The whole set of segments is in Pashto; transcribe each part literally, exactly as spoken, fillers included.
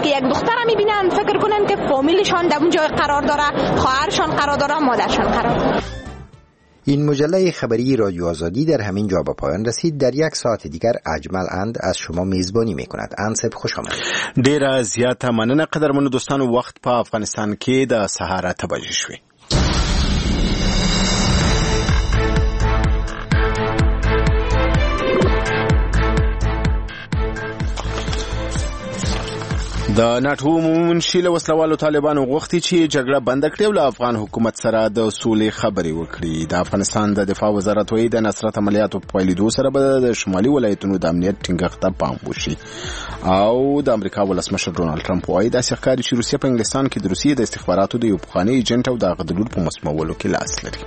که یک دختر میبینن فکر کنن که فامیلشان در اونجا قرار داره، خواهرشان قرار داره، مادرشان قرار داره. این مجله خبری رادیو آزادی در همین جا به پایان رسید. در یک ساعت دیگر اجمل اند از شما میزبانی میکند. انصب خوش آمدید. ډیره زیاته مننه قدرمنو دوستانو. وخت په افغانستان کې د سهار اته بجې شوې. د ناتو منشي له وسلوالو طالبانو غوښتي چې جګړه بند کړي او له افغان حکومت سره د سولې خبرې وکړي. د افغانستان د دفاع وزارت وایي د نصرت عملیاتو په پیلېدو سره به د شمالي ولایتونو د امنیت ټینګښت ته پام وشي. او د امریکا ولسمشر ډونالډ ټرمپ وایي داسې ښکاري چې روسیه په انګلستان کې د روسیې د استخباراتو د یو پخواني ایجنټ او د هغه د لور په مسمولو کې لاس لري.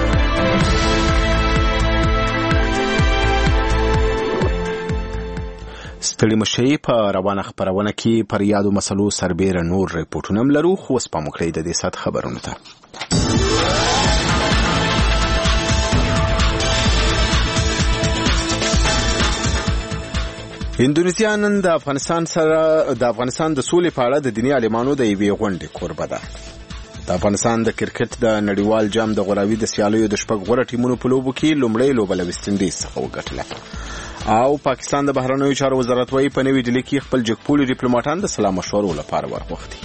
ستړي مشي په روانه خبرونه کې پر یادو مسلو سربېره نور ریپورټونه هم لرو، خو اوس پام وکړئ د دې ساعت خبرونو ته. اندونیزیا نن د افغانستان سره د افغانستان د سولې په اړه د دیني عالمانو د یوې غونډې کوربه ده. د افغانستان د کرکټ د نړیوال جام د غوراوي د سیالیو د شپږ غوره ټیمونو په لوبو کې لومړی لوبه له ویسټ انډیز څخه وګټله. او پاکستان د بهرنیو چارو وزارت وايي په نوې ډیلي کې خپل جګپولي ډیپلوماټان د سلا مشورو لپاره ورغوښتي.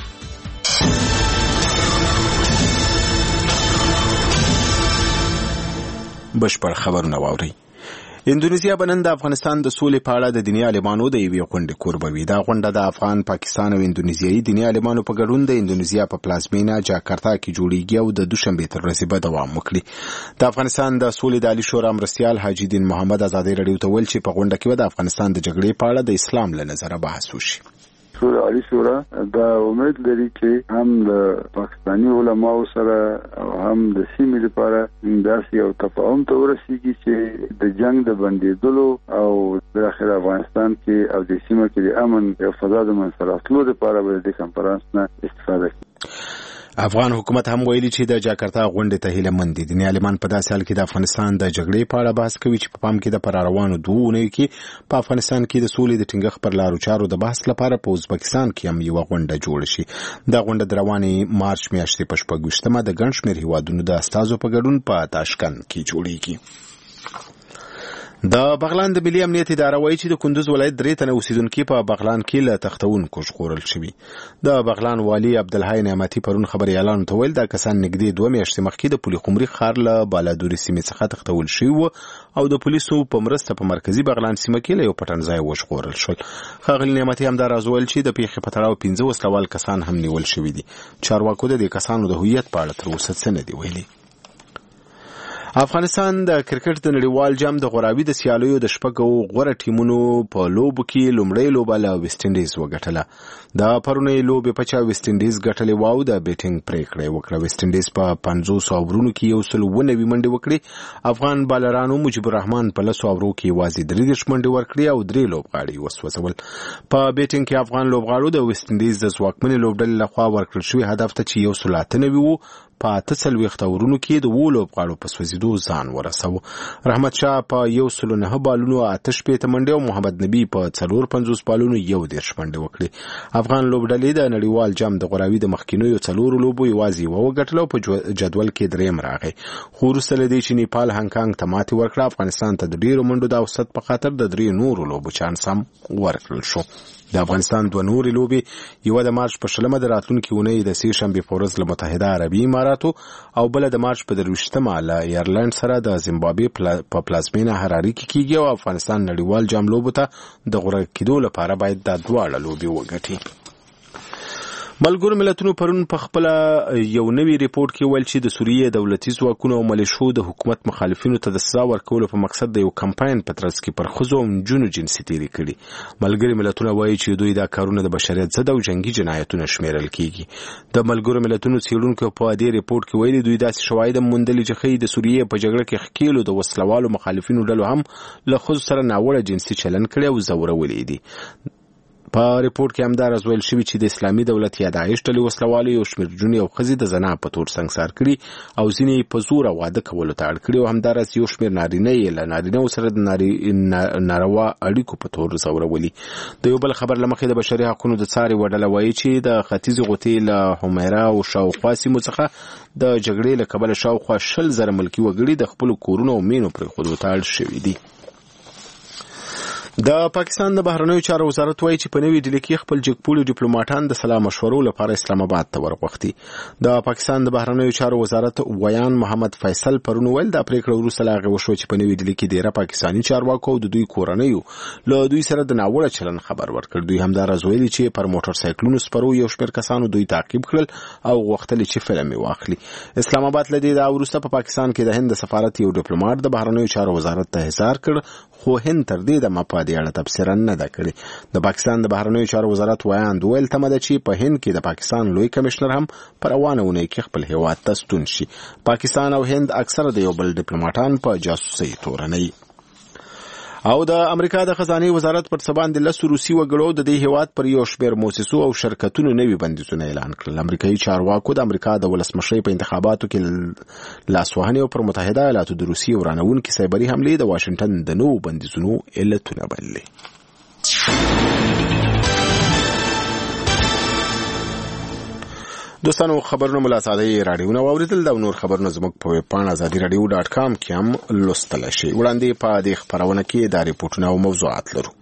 بشپړ خبرونه واورئ. اندونیزیا بنن د افغانستان د سولې په اړه د دیني عالمانو د یوې غونډې کوربه وي. دا غونډه د افغان، پاکستان او اندونیزیایي دیني عالمانو په ګډون د اندونیزیا په پلازمینه جاکارتا کې جوړیږي او د دوشنبې تر ورځې به دوام وکړي. د افغانستان د سولې د عالی شورا مرستیال حاجی دین محمد ازادي رادیو ته ویل چې په غونډه کې به د افغانستان د جګړې په اړه د اسلام له نظره بحث وشي. شورا عالی شورا دا امید لري چې هم د پاکستاني علماو سره او هم د سیمې لپاره داسې یو تفاهم ته ورسیږي چې د جنگ د بندیدلو او د اخر افغانستان کې او د سیمه کې د امن او فضا د منځلارتلو لپاره به د کنفرانس نه استفاده کوي. افغان حکومت هم ویلي چې د جاکارتا غونډې ته هیله مند دي. دیني عالمان په داسې حال کې د افغانستان د جګړې په اړه بحث کوي چې په پام کې د پر روانو دوه اونیو کې په افغانستان کې د سولې د ټینګښت پر لارو چارو د بحث لپاره په ازبکستان کې هم یو غونډه جوړه شي. دا غونډه د روانې مارچ میاشتې په شپږ ویشتمه د ګڼ شمېر هیوادونو د استازو په ګډون په تاشکند کې جوړیږي. د بغلان د ملي امنیت اداره وایي چې د کندوز ولایت درې تنه اوسیدونکي په بغلان کې له تختونکو ژغورل شوي. د بغلان والي عبدالحی نعمتي پرون خبري اعلان ته ویل دا کسان نږدې دوه میاشتې مخکې د پولي قمري ښار له بالادوري سیمې څخه تختول شوي وو او د پولیسو په مرسته په مرکزي بغلان سیمه کې له یو پټن ځای وژغورل شول. ښاغلي نعمتي همدا راز ویل چې د پیښې په تړاو پنځه وسلوال کسان هم نیول شوي دي. چارواکو د دې کسانو د هویت په اړه تر اوسه څه نه دي ویلي. افغانستان د کرکټ د نړیوال جام د غوراوي د سیالیو د شپږو غوره ټیمونو په لوبو کې لومړی لوبه له ویسټ انډیز وګټله. د پرونۍ لوبې په چا ویسټ انډیز ګټلې واو د بیټینګ پریکړه وکړه. ویسټ انډیز په پنځوس اوورونو کې یو سل اووه نوي منډې وکړې. افغان بالرانو مجيب الرحمن په لسو اوورو کې یوازې درې دېرش منډې ورکړې او درې لوبغاړي وسوځول. په بیټینګ کې افغان لوبغاړو د ویسټ انډیز د ځواکمنې لوبډلې لخوا ورکړل شوي هدف ته چې یو سل اته نوي وو په اته څلوېښت اورونو کې د اوو لوبغاړو په سوځېدو ځان ورساوه. رحمت شاه په یو سل نهه بالونو اته شپېته منډې او محمد نبي په څلور پنځوس بالونو یو دېرش منډې وکړې. افغان لوبډلې د نړیوال جام د غوراوي د مخکینیو څلورو لوبو یوازې یوه وګټله او په جدول کې درېیم راغی. خو وروسته له دې چې نیپال هانګکانګ ته ماتې ورکړه، افغانستان ته د ډېرو منډو د اوسط په خاطر د درې نورو لوبو چانس هم ورکړل شو. د افغانستان دوه نورې لوبې، یوه د مارچ په شلمه د راتلونکي اونۍ د سې شنبې په ورځ له متحده عربي اماراتو او بله د مارچ په درویشتمه له ایرلند سره د زیمبابوې په پلازمینه حراري کې کیږي او افغانستان نړیوال جام لوبو ته د غوره کېدو لپاره باید دا دواړه لوبې وګټي. ملګرو ملتونو پرون په خپل یو نوی ریپورت کې ویل چې د سوریې دولتي ځواکونو او ملیشو د حکومت مخالفینو ته د سزا ورکولو په مقصد د یو کمپاین په ترڅ کې پر ښځو او نجونو جنسي تېري کړي. ملګري ملتونه وایي چې دوی دا کارونه د بشریت ضد او جنگي جنایتونه شمیرل کیږي. د ملګرو ملتونو څېړونکو په دې ریپورت کې ویلي دوی داسې شواهد موندلي چې ښیي د سوریې په جګړه کې ښکېلو د وسلوالو مخالفینو ډلو هم له ښځو سره ناوړه جنسي چلن کړی او ځورولي دي. په ریپورت کې همدا راځول شوی چې د اسلامي دولت یا داعش ډلې وسلوالو یو شمېر جونې او ښځې د زنا په تور سنګسار کړي او ځینې په زوره واده کولو ته اړ کړي او همداراز یو شمېر نارینه یې له نارینهو سره د ناروا اړیکو په تور ځورولي. د یو بل خبر له مخې د بشري حقونو د څارې یوه ډله وایي چې د ختیځې غوټې له حمیره او شاوخوا سیمو څخه د جګړې له کبله شاوخوا شل زره ملکي وګړي د خپلو کورونو او مینو پرېښودو ته اړ شوي دي. د پاکستان د بهرنیو چارو وزارت وایي چې په نوې ډیلي کې خپل جګپوړي ډیپلوماټان د سلا مشورو لپاره اسلام آباد ته ورغوښتي. د پاکستان د بهرنیو چارو وزارت ویان محمد فیصل پرون ویل د پریکړه وروسته لا هغه وشو چې په نوې ډیلي کې ډیره پاکستاني چارواکو د دوی کورنیو له دوی سره د ناوړه چلن خبر ورکړ. دوی همداراز ویلي چې پر موټر سایکلونو سپرو یو شمېر کسانو دوی تعقیب کړل او غوښتل چې فلم یې واخلي. اسلام آباد له دې وروسته په پاکستان کې د هند د سفارت یو ډیپلوماټ د بهرنیو چارو وزارت ته احضار کړ خو هند تر دې د مپادې اړه تبصره نه ده کړې. د پاکستان د بهرنیو چارو وزارت ویاند ویل تمه ده چې په هند کې د پاکستان لوی کمشنر هم پر روانه اونۍ کې خپل هیواد ته ستون شي. پاکستان او هند اکثره د یو بل ډیپلوماټان په جاسوسۍ تورنوي. او د امریکا د خزانه وزارت پر سبان د لسو روسي وګړو د دې هیواد پر یو شمېر موسسو او شرکتونو نوي بندیزونه اعلان کړل. امریکایي چارواکو د امریکا د ولسمشرۍ په انتخاباتو کې لاسوهنې او پر متحده ایالاتو د روسي ورانونکي سایبري حملې د واشنگټن د نوو بندیزونو علتونه بللې. دوستانو خبرونه ملا ساده رادیوونه واوریدل دا نور خبرونه زموږ په ویب پاڼه ازادي رادیو ډاټ کام کې هم لوستل شي. وړاندې په دې خبرونه کې دا ریپورتونه او موضوعات لرو.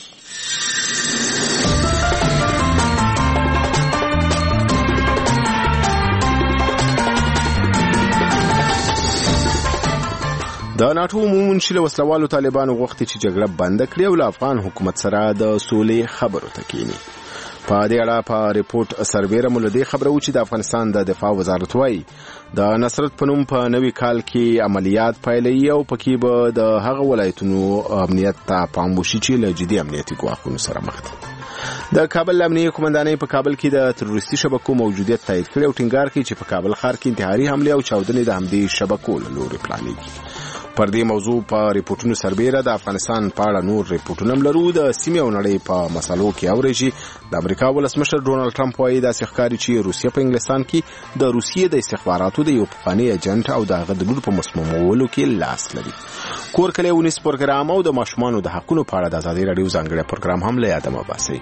د ناټو عمومي منشي له وسلوالو طالبانو غوښتي چې جګړه بنده کړي او له افغان حکومت سره د سولې خبرو ته کینی. په دې اړه په ریپورت سربیره مولدي خبره و چې د افغانستان د دفاع وزارت وایي د نصرت په نوم په نوي کال کې عملیات پیلوي او پکې به د هغه ولایتونو امنیت ته پام وشي چې له جدي امنیتي ګواښونو سره مخ دي. د کابل امنیه قومندانۍ په کابل کې د تروریستي شبکو موجودیت تایید کړی او ټینګار کوي چې په کابل ښار کې انتحاري حملې او چاودنې د همدې شبکو له لوري پلانېږي. پر دې موضوع په ریپورتونو سربیره د افغانستان په اړه نور ریپورتونه هم لرو. د سیمې او نړۍ په مسالو کې اورېږي. د امریکا ولسمشر ډونالډ ټرمپ وایي داسې ښکاري چې روسیه په انګلستان کې د روسیې د استخباراتو د یو پخواني ایجنټ او د هغه د لور په مسمومولو کې لاس لري. کور کلی ونیس پروګرام او د ماشومانو د حقونو په اړه د ازادي راډیو ځانګړی پروګرام هم له یاده مه باسئ.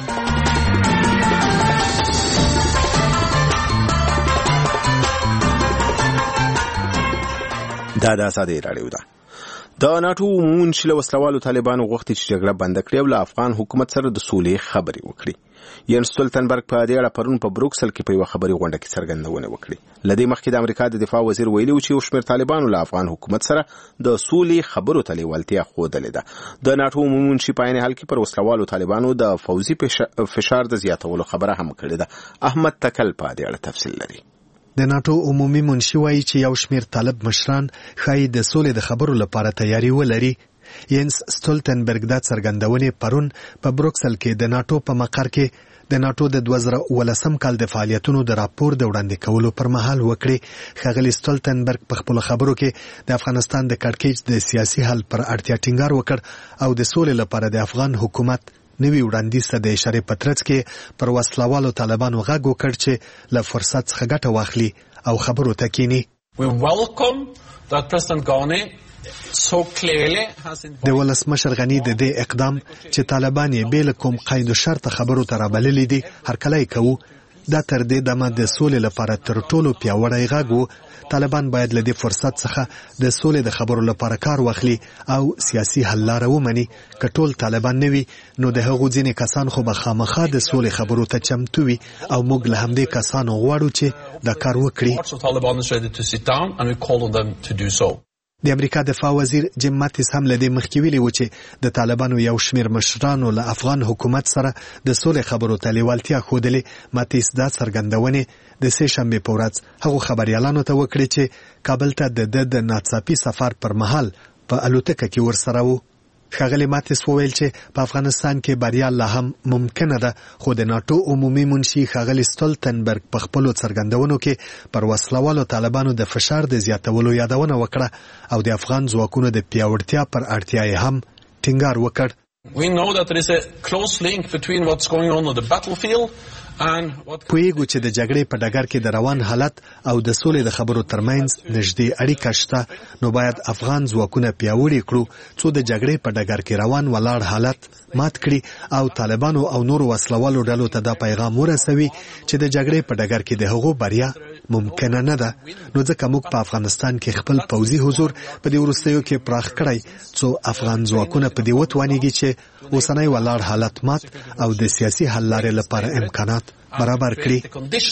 دا د ازادي راډیو ده. د ناټو عمومي منشي له وسلوالو طالبانو غوښتي چې جګړه بنده کړي او له افغان حکومت سره د سولې خبرې وکړي. ینس سټولتنبرګ په دې اړه پرون په بروکسل کې په یوه خبري غونډه کې څرګندونه وکړه. له دې مخکې د امریکا د دفاع وزیر ویلي و چې یو شمېر طالبانو له افغان حکومت سره د سولې خبرو ته لیوالتیا ښودلې ده. د ناټو عمومي منشي په عین حال کې پر وسلوالو طالبانو د فوزي فشار د زیاتولو خبره هم کړې ده. احمد تکل په دې اړه تفصیل لري. د ناټو عمومي منشي وایي چې یو شمېر طالب مشران ښایي د سولې د خبرو لپاره تیاری ولري. ینس سټولتنبرګ دا څرګندونې پرون په بروکسل کې د ناټو په مقر کې د ناټو د دوه زره اوولسم کال د فعالیتونو د راپور د وړاندې کولو پر مهال وکړي. ښاغلي سټولتنبرګ په خپلو خبرو کې د افغانستان د کړکېچ د سیاسي حل پر اړتیا ټینګار وکړ او د سولې لپاره د افغان حکومت نوی وړاندیز ته د اشارې په ترڅ کې پر وسلوالو طالبانو غږ وکړ چې له فرصت څخه ګټه واخلي او خبرو ته کینی. د ولسمشر غنی د دې اقدام چې طالبان یې بې له کوم قید و شرط خبرو ته رابللي دي هرکلی کوو. دا تر دې دمه د سولې لپاره تر ټولو پیاوړی غږ و. طالبان باید له دې فرصت څخه د سولې د خبرو لپاره کار واخلي او سیاسي حل لاره ومني. که ټول طالبان نه وي نو د هغو ځینې کسان خو به خامخا د سولې خبرو ته چمتو وي او موږ له همدې کسانو غواړو چې دا کار وکړي. د امریکا دفاع وزیر جیم ماتیس هم له دې مخکې ویلي و چې د طالبانو یو شمېر مشرانو له افغان حکومت سره د سولې خبرو ته لیوالتیا ښودلې. ماتیس دا څرګندونې د سې شنبې په ورځ هغو خبریالانو ته وکړې چې کابل ته د ده د ناڅاپي سفر پر مهال په الوتکه کې ورسره و. ښاغلي ماتیس وویل چې په افغانستان کې بریا لا هم ممکنه ده خو د ناټو عمومي منشي ښاغلي سټولتنبرګ په خپلو څرګندونو کې پر وسلوالو طالبانو د فشار د زیاتولو یادونه وکړه او د افغان ځواکونو د پیاوړتیا پر اړتیا یې هم ټینګار وکړ. We know that there is a close link between what's going on on the battlefield پوهیږو چې د جګړې په ډګر کې د روان حالت او د سولې د خبرو ترمنځ نږدې اړیکه شته، نو باید افغان ځواکونه پیاوړي کړو څو د جګړې په ډګر کې روان ولاړ حالت مات کړي او طالبانو او نورو وسلوالو ډلو ته دا پیغام ورسوي چې د جګړې په ډګر کې د هغو بریا ممکنه نه ده. نو ځکه موږ په افغانستان کې خپل پوځي حضور په دې وروستیو کې پراخ کړی څو افغان ځواکونه په دې وتوانیږي چې اوسنی ولاړ حالت مات او د سیاسي حل لارې لپاره امکانات برابر کړي.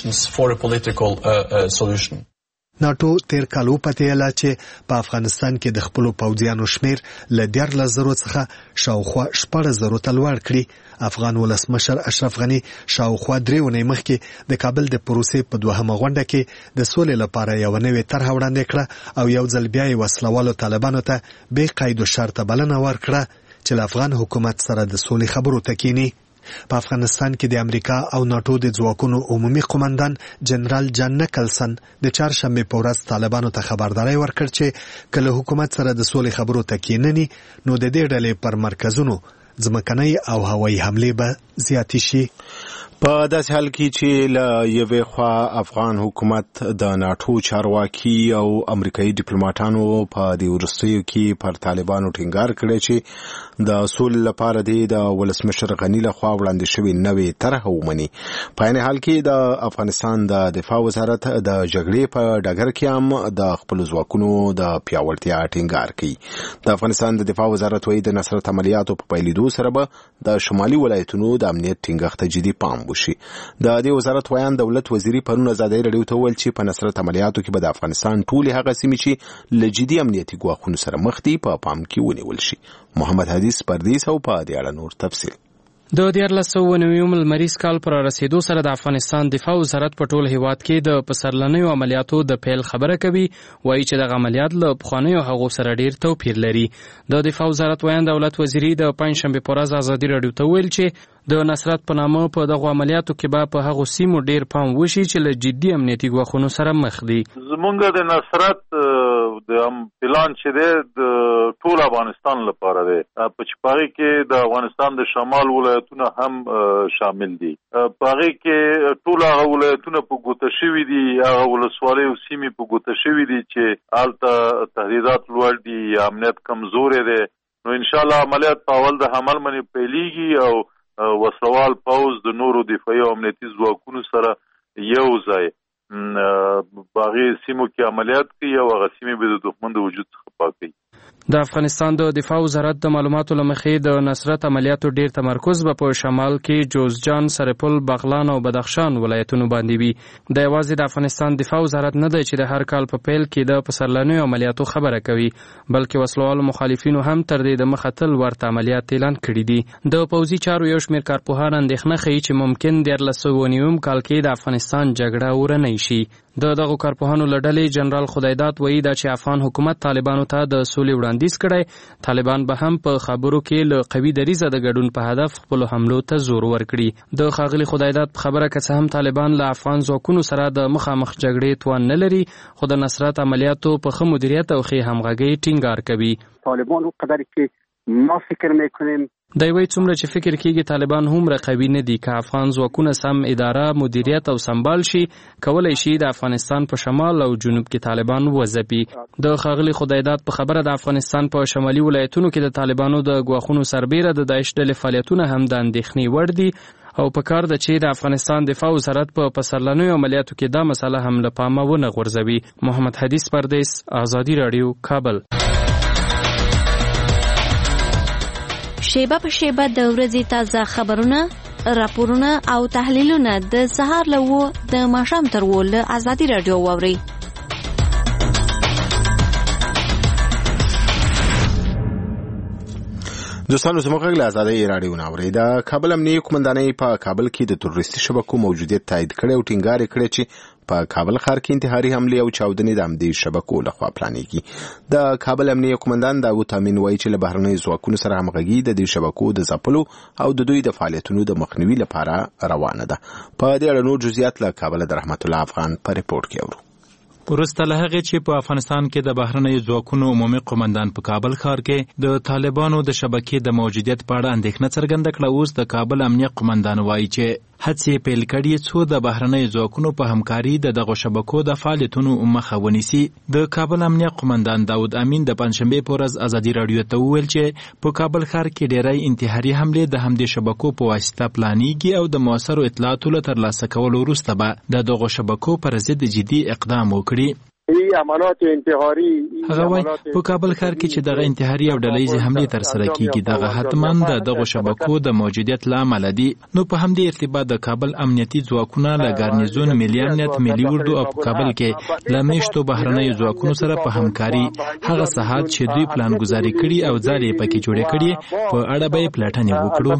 ناټو تیر کال وپتېله چې په افغانستان کې د خپلو پوځیانو شمیر له دیارلس زرو څخه شاوخوا شپاړس زرو ته لوړ کړي. افغان ولسمشر اشرف غني شاوخوا درې اونۍ مخکې د کابل د پروسې په دوهمه غونډه کې د سولې لپاره یوه نوې طرحه وړاندې کړه او یو ځل بیا یې وسلوالو طالبانو ته بې قید و شرطه بلنه ورکړه چې له افغان حکومت سره د سولې خبرو ته کینی. په افغانستان کې د امریکا او ناټو د ځواکونو عمومي قومندان جنرال جان نکلسن د چهارشنبې په ورځ طالبانو ته خبرداری ورکړ چې کله حکومت سره د سولې خبرو ته کینني نو د دې ډلې پر مرکزونو ځمکنۍ او هوایي حملې به زیاتې شي. په داسې حال کې چې له یوې خوا افغان حکومت د ناټو چارواکي او امریکایي ډیپلوماټانو په دې وروستیو کې پر طالبانو ټینګار کړی چې د سولې لپاره د ولسمشر غني لخوا وړاندې شوې نوې طرحه ومني. په عین حال کې د افغانستان د دفاع وزارت د جګړې په ډګر کې هم د خپلو ځواکونو د پیاوړتیا ټینګار کوي. د افغانستان د دفاع وزارت وایي د نصرت عملیاتو په پیلېدو سره به د شمالي ولایتونو د امنیت ټینګښت ته جدي پام وشي. د دې وزارت ویان دولت وزیری پرون ازادي رادیو ته ویل چې په نصرت عملیاتو کې به د افغانستان ټولې هغه سیمې چې له جدي امنیتي ګواښونو سره مخ دي په پام کې ونیول شي. محمد حدیث پردیس او په دې اړه نور تفصیل. د دیارلس سوه نوي لمریز کال پر رسیدو سره د افغانستان دفاع وزارت په ټول هیواد کې د پسرلنیو عملیاتو د پیل خبره کوي. وایي چې د عملیات له پخوانیو هغو سره ډیر توپیر لري. د دفاع وزارت ویان دولت وزیری د پنځشنبې په ورځ ازادي رادیو ته ویل چې د نصرت په نامه په دغه عملیاتو کې به په هغو سیمو ډیر پام وشي چې له جدي امنیتي ګواښونو سره مخ دي. زمونږ د نصرت د پلان چې دی د ټول افغانستان لپاره دی، په چې په هغې کې د افغانستان د شمال ولایتونه هم شامل دي. په هغې کې ټول هغه ولایتونه په ګوته شوي دي، هغه ولسوالۍ او سیمې په ګوته شوي دي چې هلته تهدیدات لوړ دي یا امنیت کمزوری دی. نو انشاءالله عملیات په اول د حمل باندې پیلیږي او وسلوال پوځ د نورو دفاعي او امنیتي ځواکونو سره یو ځای باغې سیمو کې عملیات کوي او هغه سیمې به د دښمن د وجود څخه پاکوي. د افغانستان د دفاع وزارت د معلوماتو له مخې د نصرت عملیاتو ډیر تمرکز به په شمال کې جوزجان، سرپل، بغلان او بدخشان ولایتونو باندې وي. د یوازې د افغانستان دفاع وزارت نه دی چې د هر کال په پیل کې د پسرلنیو عملیاتو خبره کوي، بلکې وسلوالو مخالفینو هم تر دې د مخه تل ورته عملیات اعلان کړي دي. د پوځي چارو یو شمېر کارپوهان اندېښنه ښیي چې ممکن دیارلس سوه نوي کال کې د افغانستان جګړه اورنۍ شي. د دغو کارپوهانو له ډلې جنرال خدایداد وایي دا چې افغان حکومت طالبانو ته د سولې وړاندیز کړی، طالبان به هم په خبرو کې له قوي دریځه د ګډون په هدف خپلو حملو ته زور ورکړي. د ښاغلي خدایداد په خبره که څه هم طالبان له افغان ځواکونو سره د مخامخ جګړې توان نه لري، خو د نصرت عملیاتو په ښه مدیریت او ښې همغږۍ ټینګار کوي. طالبان قدر که ما فکر میکنیم دی وایي څومره چې فکر کېږي طالبان هومره قوي نه دي. که افغان ځواکونه سم اداره، مدیریت او سمبال شي، کولی شي د افغانستان په شمال او جنوب کې طالبان وځپي. د ښاغلي خدایداد په خبره د افغانستان په شمالي ولایتونو کې د طالبانو د ګواښونو سربیره د داعش ډلې فعالیتونه هم د اندېښنې وړ دي او په کار ده چې د افغانستان دفاع وزارت په پسرلنیو عملیاتو کې دا مسله هم له پامه ونه غورځوي. محمد حدیث پردیس، آزادي رادیو، کابل. شیبه په شیبه د ورځې تازه خبرونه، راپورونه او تحلیلونه د سهار له اوه د ماښام تر اوه له ازادي رادیو واورئ. دوستانو زموږ غږ له ازادۍ راډیو نه اورئ. د کابل امنیې قومندانۍ په کابل کې د تروریستي شبکو موجودیت تایید کړی او ټینګار یې کړی چې په کابل ښار کې انتحاري حملې او چاودنې د همدې شبکو لخوا پلانېږي. د کابل امنیې قومندان داود امین وایي چې له بهرنیو ځواکونو سره همغږي د دې شبکو د ځپلو او د دوی د فعالیتونو د مخنیوي لپاره روانه ده. په دې اړه نور جزئیات له کابل د رحمت الله افغان په ریپورت کې اورو. ورسته له هغې چې په افغانستان کې د بهرنیو ځواکونو عمومي قومندان په کابل ښار کې د طالبانو د شبکې د موجودیت په اړه اندېښنه څرګنده کړه، اوس د کابل امنیه قومندان وایي چې هڅې پیل کړي څو د بهرنیو ځواکونو په همکاري د دغو شبکو د فعالیتونو مخه ونیسي. د کابل امنیه قومندان داود امین د پنجشنبې په ورځ ازادي راډیو ته وویل چې په کابل ښار کې ډېری انتحاري حملې د همدې شبکو په واسطه پلانېږي او د مؤثرو اطلاعاتو له ترلاسه کولو وروسته به د دغو شبکو پر ضد جدي اقدام وکړي. ای عملیات انتحاري هغه وایي په کابل ښار کې چې دغه انتحاري او ډلهییزې حملې ترسره کیږي دغه حتما د دغو شبکو د موجودیت له امله دي. نو په همدې ارتباط د کابل امنیتي ځواکونه له ګارنیزون ملي امنیت، ملي اردو او په کابل کې له میشتو بهرنیو ځواکونو سره په همکاري هغه ساحات چې دوی پلانګذاري کړي او ځالې پکې جوړې کړي په اړه به یې پلټنې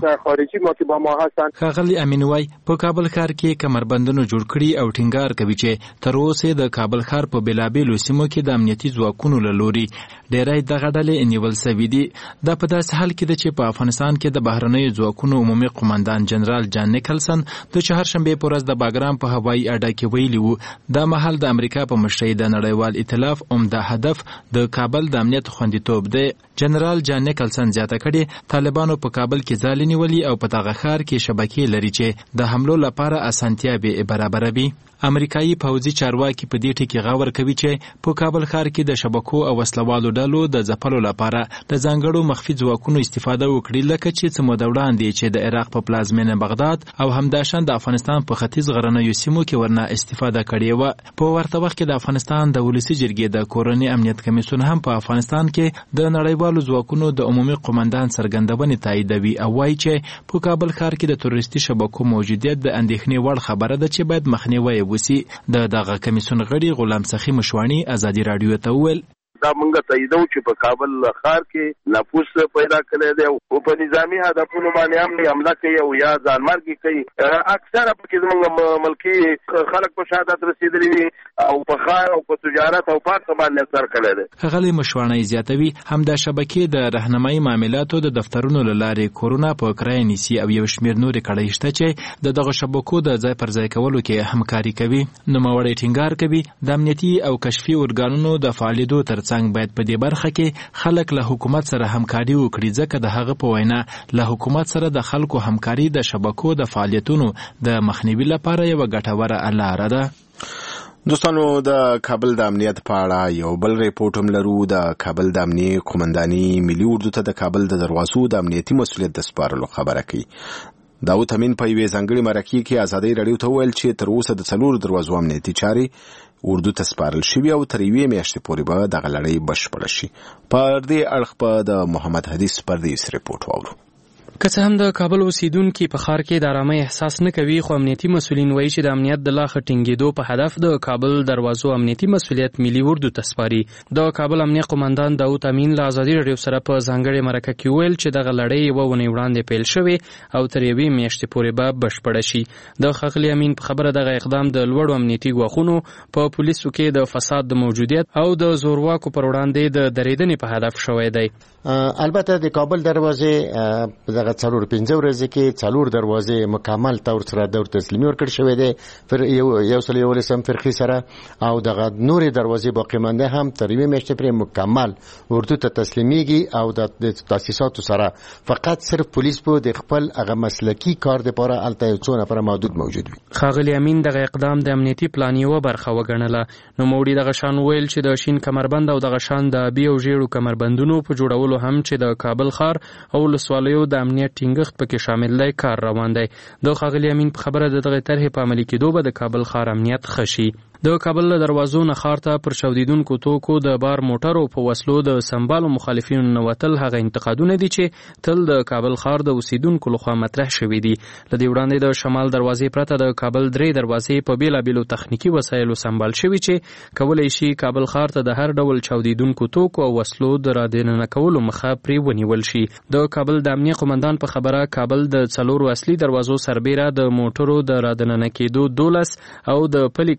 وکړو. ښاغلي امین وایي په کابل ښار کې کمربندونه جوړ کړي او ټینګار کوي چې تر اوسه د کابل ښار په بېلابېلو سیمو کې د امنیتي ځواکونو له لوري ډېری دغه ډلې نیول سوي دي. دا په داسې حال کې ده چې په افغانستان کې د بهرنیو ځواکونو عمومي قومندان جنرال جان نیکلسن د چهارشنبې په ورځ د باګرام په هوایي اډه کې ویلي وو دا مهال د امریکا په مشرۍ د نړیوال ائتلاف عمده هدف د کابل د امنیت خوندیتوب دی. جنرال جان نیکلسن زیاته کړې طالبانو په کابل کې ځالې نیولي او په دغه ښار کې شبکې لري چې د حملو لپاره اسانتیاوې برابروي. امریکایي پوځي چارواکي په دې ټکي غور کوي چې په کابل ښار کې د شبکو او وسلوالو ډلو د ځپلو لپاره د ځانګړو مخفي ځواکونو استفاده وکړي، لکه چې څه موده وړاندې چې د عراق په پلازمینه بغداد او همداشان د افغانستان په ختیځ غرنیو سیمو کې ورنه استفاده کړې وه. په ورته وخت کې د افغانستان د ولسي جرګې د کورنۍ امنیت کمیسیون هم په افغانستان کې د نړیوالو ځواکونو د عمومي قومندان څرګندونې تاییدوي او وایي چې په کابل ښار کې د تروریستي شبکو موجودیت د اندېښنې وړ خبره ده چې باید مخنیوی وسی. د دغه کمیسیون غړي غلام سخي مشوانی ازادي راډیو ته وویل دا مونږ تاییدو چې په کابل ښار کې نفوس پیدا کړی دی او په نظامی هدفونو باندې هم حمله کوي او یا ځانمرګي کوي. اکثره پکې زموږ ملکي خلک په شهادت رسېدلي وي او په ښار او په تجارت او پارک باندې اثر کړی دی. ښاغلی مشوانی زیاتوي همدا شبکې د رهنمایي معاملاتو د دفترونو له لارې کورونه په کرایه نیسي او یو شمېر نورې کړۍ شته چې د دغه شبکو د ځای پر ځای کولو کې همکاري کوي. نوموړی ټینګار کوي د امنیتي او کشفي ارګانونو د فعالیدو تر څنګ باید په دې برخه کې خلک له حکومت سره همکاري وکړي، ځکه د هغه په وینا له حکومت سره د خلکو همکاري د شبکو د فعالیتونو د مخنیوي لپاره یوه ګټوره لاره ده. دوستانو د کابل د امنیت په اړه یو بل ریپورت هم لرو. د کابل د امنیه قومنداني ملي اردو ته د کابل د دروازو د امنیتي مسؤلیت د سپارلو خبره کوي. داود امین په یوې ځانګړې مرکې کې ازادي راډیو ته وویل چې تر اوسه د څلورو دروازو امنیتي چارې اردو ته سپارل شوي او تر یوې میاشتې پورې به دغه لړۍ بشپړه شي. پر دې اړخ به د محمد حدیث پردیس ریپورت واورو. که څه هم د کابل اوسیدونکي په ښار کې د آرامۍ احساس نه کوي، خو امنیتي مسؤلین وایي چې د امنیت د لا ښه ټینګېدو په هدف د کابل دروازو امنیتي مسؤلیت ملي اردو ته سپاري. د کابل امنیه قومندان داود امین له ازادي راډیو سره په ځانګړې مرکه کې وویل چې دغه لړۍ یوه اونۍ وړاندې پیل شوې او تر یوې میاشتې پورې به بشپړه شي. د ښاغلي امین په خبره دغه اقدام د لوړو امنیتي ګواښونو په پولیسو کې د فساد د موجودیت او د زورواکو پر وړاندې د درېدنې په هدف شوی دی. البته د کابل دروازې په دغه څلور پنځه ورځې کې څلور دروازې مکمل تور سره دور تسلیمي ورکړل شوې ده یو یو سل یو لسم فرقي سره او دغه نورې دروازې باقي مانده هم تر یوې میاشتې پورې مکمل اردو ته تسلیمیږي او د تاسیساتو سره فقط صرف پولیس په د خپل هغه مسلکي کار لپاره الته یو څو نفر محدود موجود وي. ښاغلي امین دغه اقدام د امنیتي پلان یوه برخه وګڼله. نو موړي دغه شان ویل چې د شین کمربند او دغه شان د ابي او ژیړو کمربندونو په جوړولو هم چې د کابل ښار او ولسوالیو د امنیت ټینګښت پکې شامل دی کار روان دی. د ښاغلي امین په خبره د دغه طرحې په عملي کېدو به د کابل ښار امنیت ښه شي. د کابل له دروازو نه ښار ته پر چاودېدونکو توکو د بار موټرو په وسلو د سمبالو مخالفینو نه وتل هغه انتقادونه دي چې تل د کابل ښار د اوسیدونکو لخوا مطرح شوي دي. له دې وړاندې د شمال دروازې پرته د کابل درې دروازې په بېلابېلو تخنیکي وسایلو سمبال شوي چې کولی شي کابل ښار ته د هر ډول چاودېدونکو توکو او وسلو د رادننه کولو مخه پرې ونیول شي. د کابل د امنیه قومندان په خبره کابل د څلورو اصلي دروازو سربیره د موټرو د رادننه کېدو دولس او د پلي کسانو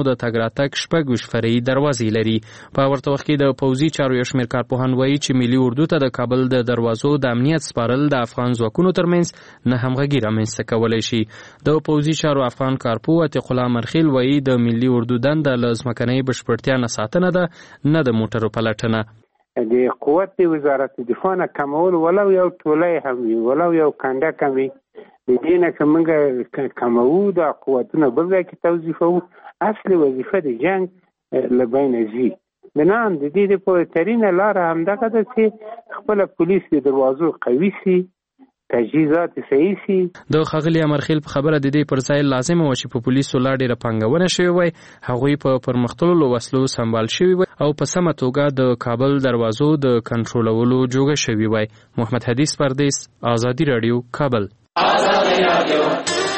د تګ راتګ شپږ ویشت فرعي دروازې لري. په ورته وخت کې د پوځي چارو یو شمېر کارپوهان وایي چې ملي اردو ته د کابل د دروازو د امنیت سپارل د افغان ځواکونو ترمنځ نه همغږي رامنځته کولی شي. د پوځي چارو افغان کارپوه عتیق الله مرخیل وایي د ملي اردو دنده له ځمکنۍ بشپړتیا نه ساتنه ده، نه د موټرو پلټنه. د قوت وزارت دفاع نه کمول ولو یو ټولی هم وي، ولو یو کنډک هم وي، د دې نه که موږ کموو دا قوتونه بل ځای کې توظیفوو، اصلي وظیفه د جنګ له بینه ځي. بنان د دې د پوهترینه لاره همدغه ده چې خپله پولیس د دروازو قوي سي، تجهیزات صحیح سي. د ښاغلي امرخیل په خبره د دې پر ځای لازمه وه چې په پولیسو لا ډېره پانګونه شوې وای، هغوی په پرمختللو وسلو سمبال شوي وای او په سمه توګه د کابل دروازو د کنټرولولو جوګه شوي وای. محمد حدیث پردیس، آزادي راډیو، کابل. آزادي راډیو.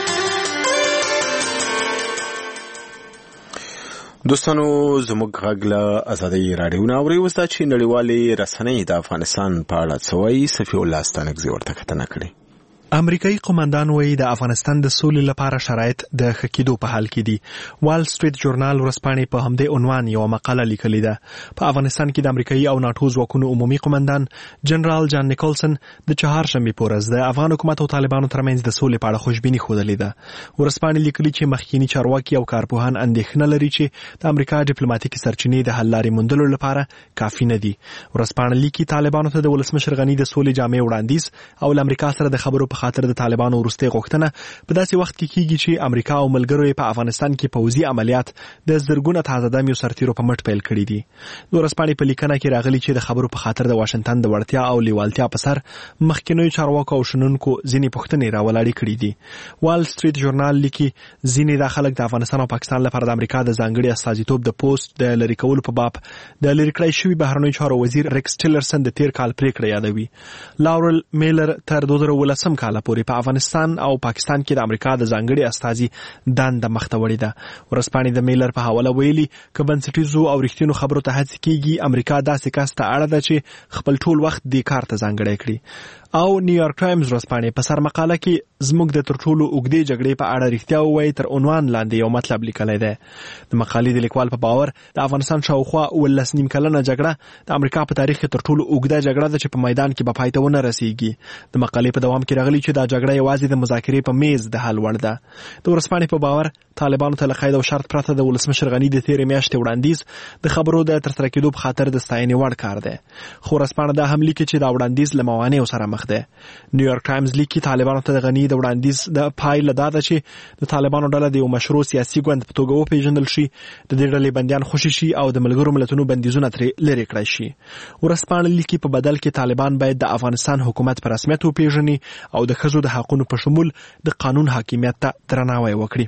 دوستانو زموږ غږ له ازادۍ راډیو نه اورئ. اوس دا چې نړیوالې رسنۍ د افغانستان په اړه څه وایي، صفي الله ستانکزي ورته کتنه کړې. امریکایي قومندان وایي د افغانستان د سولې لپاره شرایط د ښه کېدو په حال کې دي. وال سټریټ جورنال ورځپاڼې په همدې عنوان یوه مقاله لیکلې ده. په افغانستان کې د امریکایي او ناټو ځواکونو عمومي قومندان جنرال جان نیکولسن د چهارشنبې په ورځ د افغان حکومت او طالبانو ترمنځ د سولې په اړه خوشبیني ښودلې ده. ورځپاڼې لیکلي چې مخکینی چارواکي او کارپوهان اندېښنه لري چې د امریکا ډیپلوماټیکي سرچینې د حل لارې موندلو لپاره کافي نه دي. ورځپاڼه لیکي طالبانو ته د ولسمشر غني د سولې جامع وړاندیز او له امریکا سره د خبرو په خاطر د طالبانو وروستۍ غوښتنه په داسې وخت کې کیږي چې امریکا او ملګرو یې په افغانستان کې پوځي عملیات د زرګونه تازه دمیو سرتیرو په مټ پیل کړي دي. د ورځپاڼې په لیکنه کې راغلي چې د خبرو په خاطر د واشنگټن د وړتیا او لیوالتیا په سر مخکینیو چارواکو او شنونکو ځینې پوښتنې راولاړې کړي دي. وال سټریټ جورنال لیکي ځینې دا خلک د افغانستان او پاکستان لپاره د امریکا د ځانګړي استازیتوب د پوسټ د لرې کولو په باب د لرې کړای شوي بهرنیو چارو وزیر ریکس ټیلرسن د تیر کال پریکړه یادوي. لاورل میلر تر دوه زره ولسم کال پورې په افغانستان او پاکستان کې د امریکا د ځانګړي استازي دنده مخته وړې ده. ورځپاڼې د میلر په حواله ویلي که بنسټیزو او رښتینو خبرو ته هڅې کیږي، امریکا داسې کس ته اړه ده چې خپل ټول وخت دې کار ته ځانګړی کړي. او نیویارک ټایمز ورځپاڼې په سر مقاله کې زموږ د تر ټولو اوږدې جګړې په اړه رښتیا ووایي تر عنوان لاندې یو مطلب لیکلی دی. د مقالې د لیکوال په باور د افغانستان شاوخوا اوولس نیم کلنه جګړه د امریکا په تاریخ کې تر ټولو اوږده جګړه ده چې په میدان کې به پای ته ونه رسیږي. د مقالې په دوام کې راغلي چې دا جګړه یوازې د مذاکرې په میز د حل وړ ده. د ورځپاڼې په باور طالبانو ته له قید او شرط پرته د ولسمشر غني د تېرې میاشتې وړاندیز د خبرو د ترسره کېدو په خاطر د ستاینې وړ کار دی. خو ورځپاڼه دا هم لیکي چې دا وړاندیز له موانعو سره مخ دی. نیویارک ټایمز لیکي طالبانو ته د غني د وړاندیز د پایله دا ده چې د طالبانو ډله د یو مشروع سیاسي ګوند په توګه وپېژندل شي، د دې ډلې بندیان خوشي شي او د ملګرو ملتونو بندیزونه ترې لرې کړای شي. ورځپاڼه لیکي په بدل کې طالبان باید د افغانستان حکومت په رسمیت وپېژني او د ښځو د حقونو په شمول د قانون حاکمیت ته درناوی وکړي.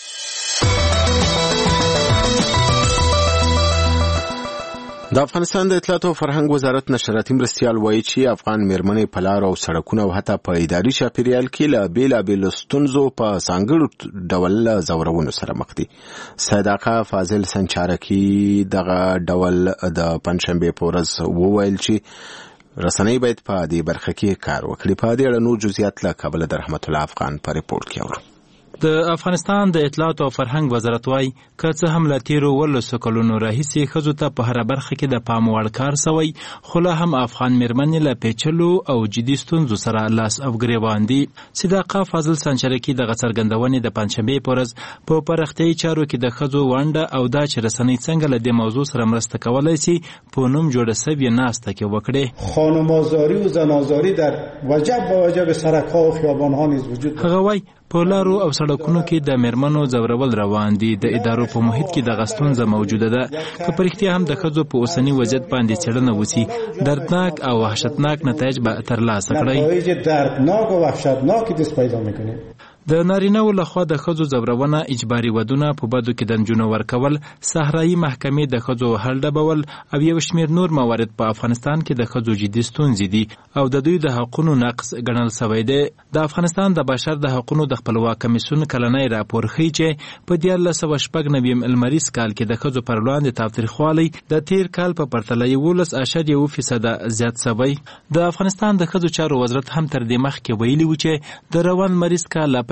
د افغانستان د اطلاعات او فرهنګ وزارت نشراتي مرستیال وایي چې افغان میرمنې په لار او سړکونو او حتی په اداري چاپیریال کې له بېلابېلو ستونزو په ځانګړو ډول له ځورونو سره مخ دي. صداقه فاضل سنچارکي دغه ډول د پنجشنبې په ورځ وویل چې رسنۍ باید په دې برخه کې کار وکړي. په دې اړه نور جزئیات له کابل د رحمت الله افغان په ریپورت کې اورو. د افغانستان د اطلاعات او فرهنګ وزارت وايي که څه هم له تیرو ولسو کلونو راهیسې ښځو ته په هره برخه کې د پام وړ کار سوی، خو لا هم افغان میرمنې له پیچلو او جدي ستونزو سره لاس او ګریوان دي. صداقه فاضل سنچرکي دغه څرګندونې د پنجشنبې په ورځ په پراختیایي چارو کې د ښځو ونډه او دا چې رسنۍ څنګه له دې موضوع سره مرسته کولی سي په نوم جوړه سوې ناسته کې وکړې. خانم‌آزاری و زن‌آزاری در وجب به وجب سرک‌ها و خیابان‌ها نیز وجود دارد. هغه وايي په لارو او سړکونو کې د میرمنو ځورول روان دي. د ادارو په محیط کې دغه ستونزه موجوده ده. که په رښتیا هم د ښځو په اوسني وضعیت باندې څېړنه وسي، دردناک او وحشتناک نتایج به ترلاسه کړي. نتایج دردناک و وحشتناکی دست پیدا می‌کنه. د نارینه‌و لخوا د ښځو ځورونه، اجباري ودونه، په بدو کې د نجونو ورکول، صحرایي محکمې د ښځو وهل ډبول او یو شمېر نور موارد په افغانستان کې د ښځو جدي ستونزې دي او د دوی د حقونو نقض ګڼل سوی دی. د افغانستان د بشر د حقونو د خپلواک کمیسیون کلنی راپور ښیي چې په دیارلس سوه شپږ نوي لمریز کال کې د ښځو پر وړاندې تاوتریخوالی د تیر کال په پرتله یولس اعشاریه اوه فیصده زیات سوی. د افغانستان د ښځو چارو وزارت هم تر دې مخکې ویلي و چې د روان لمریز کال له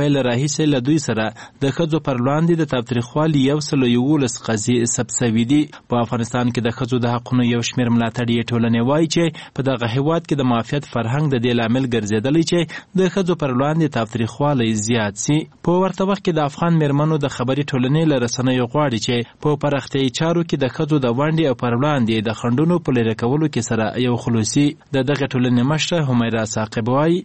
پیل راهیسې له دوی سره د ښځو پر وړاندې د تاوتریخوالي یو سل یولس قضیې ثبت شوي دي. په افغانستان کې د ښځو د حقونو یو شمېر ملاتړي ټولنې وایي چې په دغه هېواد کې د معافیت فرهنګ د دې لامل ګرځېدلی چې د ښځو پر وړاندې تاوتریخوالی زیات سي. په ورته وخت کې د افغان میرمنو د خبري ټولنې له رسنیو غواړي چې په پراختیایي چارو کې د ښځو د ونډې او پر وړاندې د خنډونو په لرې کولو کې سره یو خلوصي. د دغه ټولنې مشره همیرا ثاقب وایي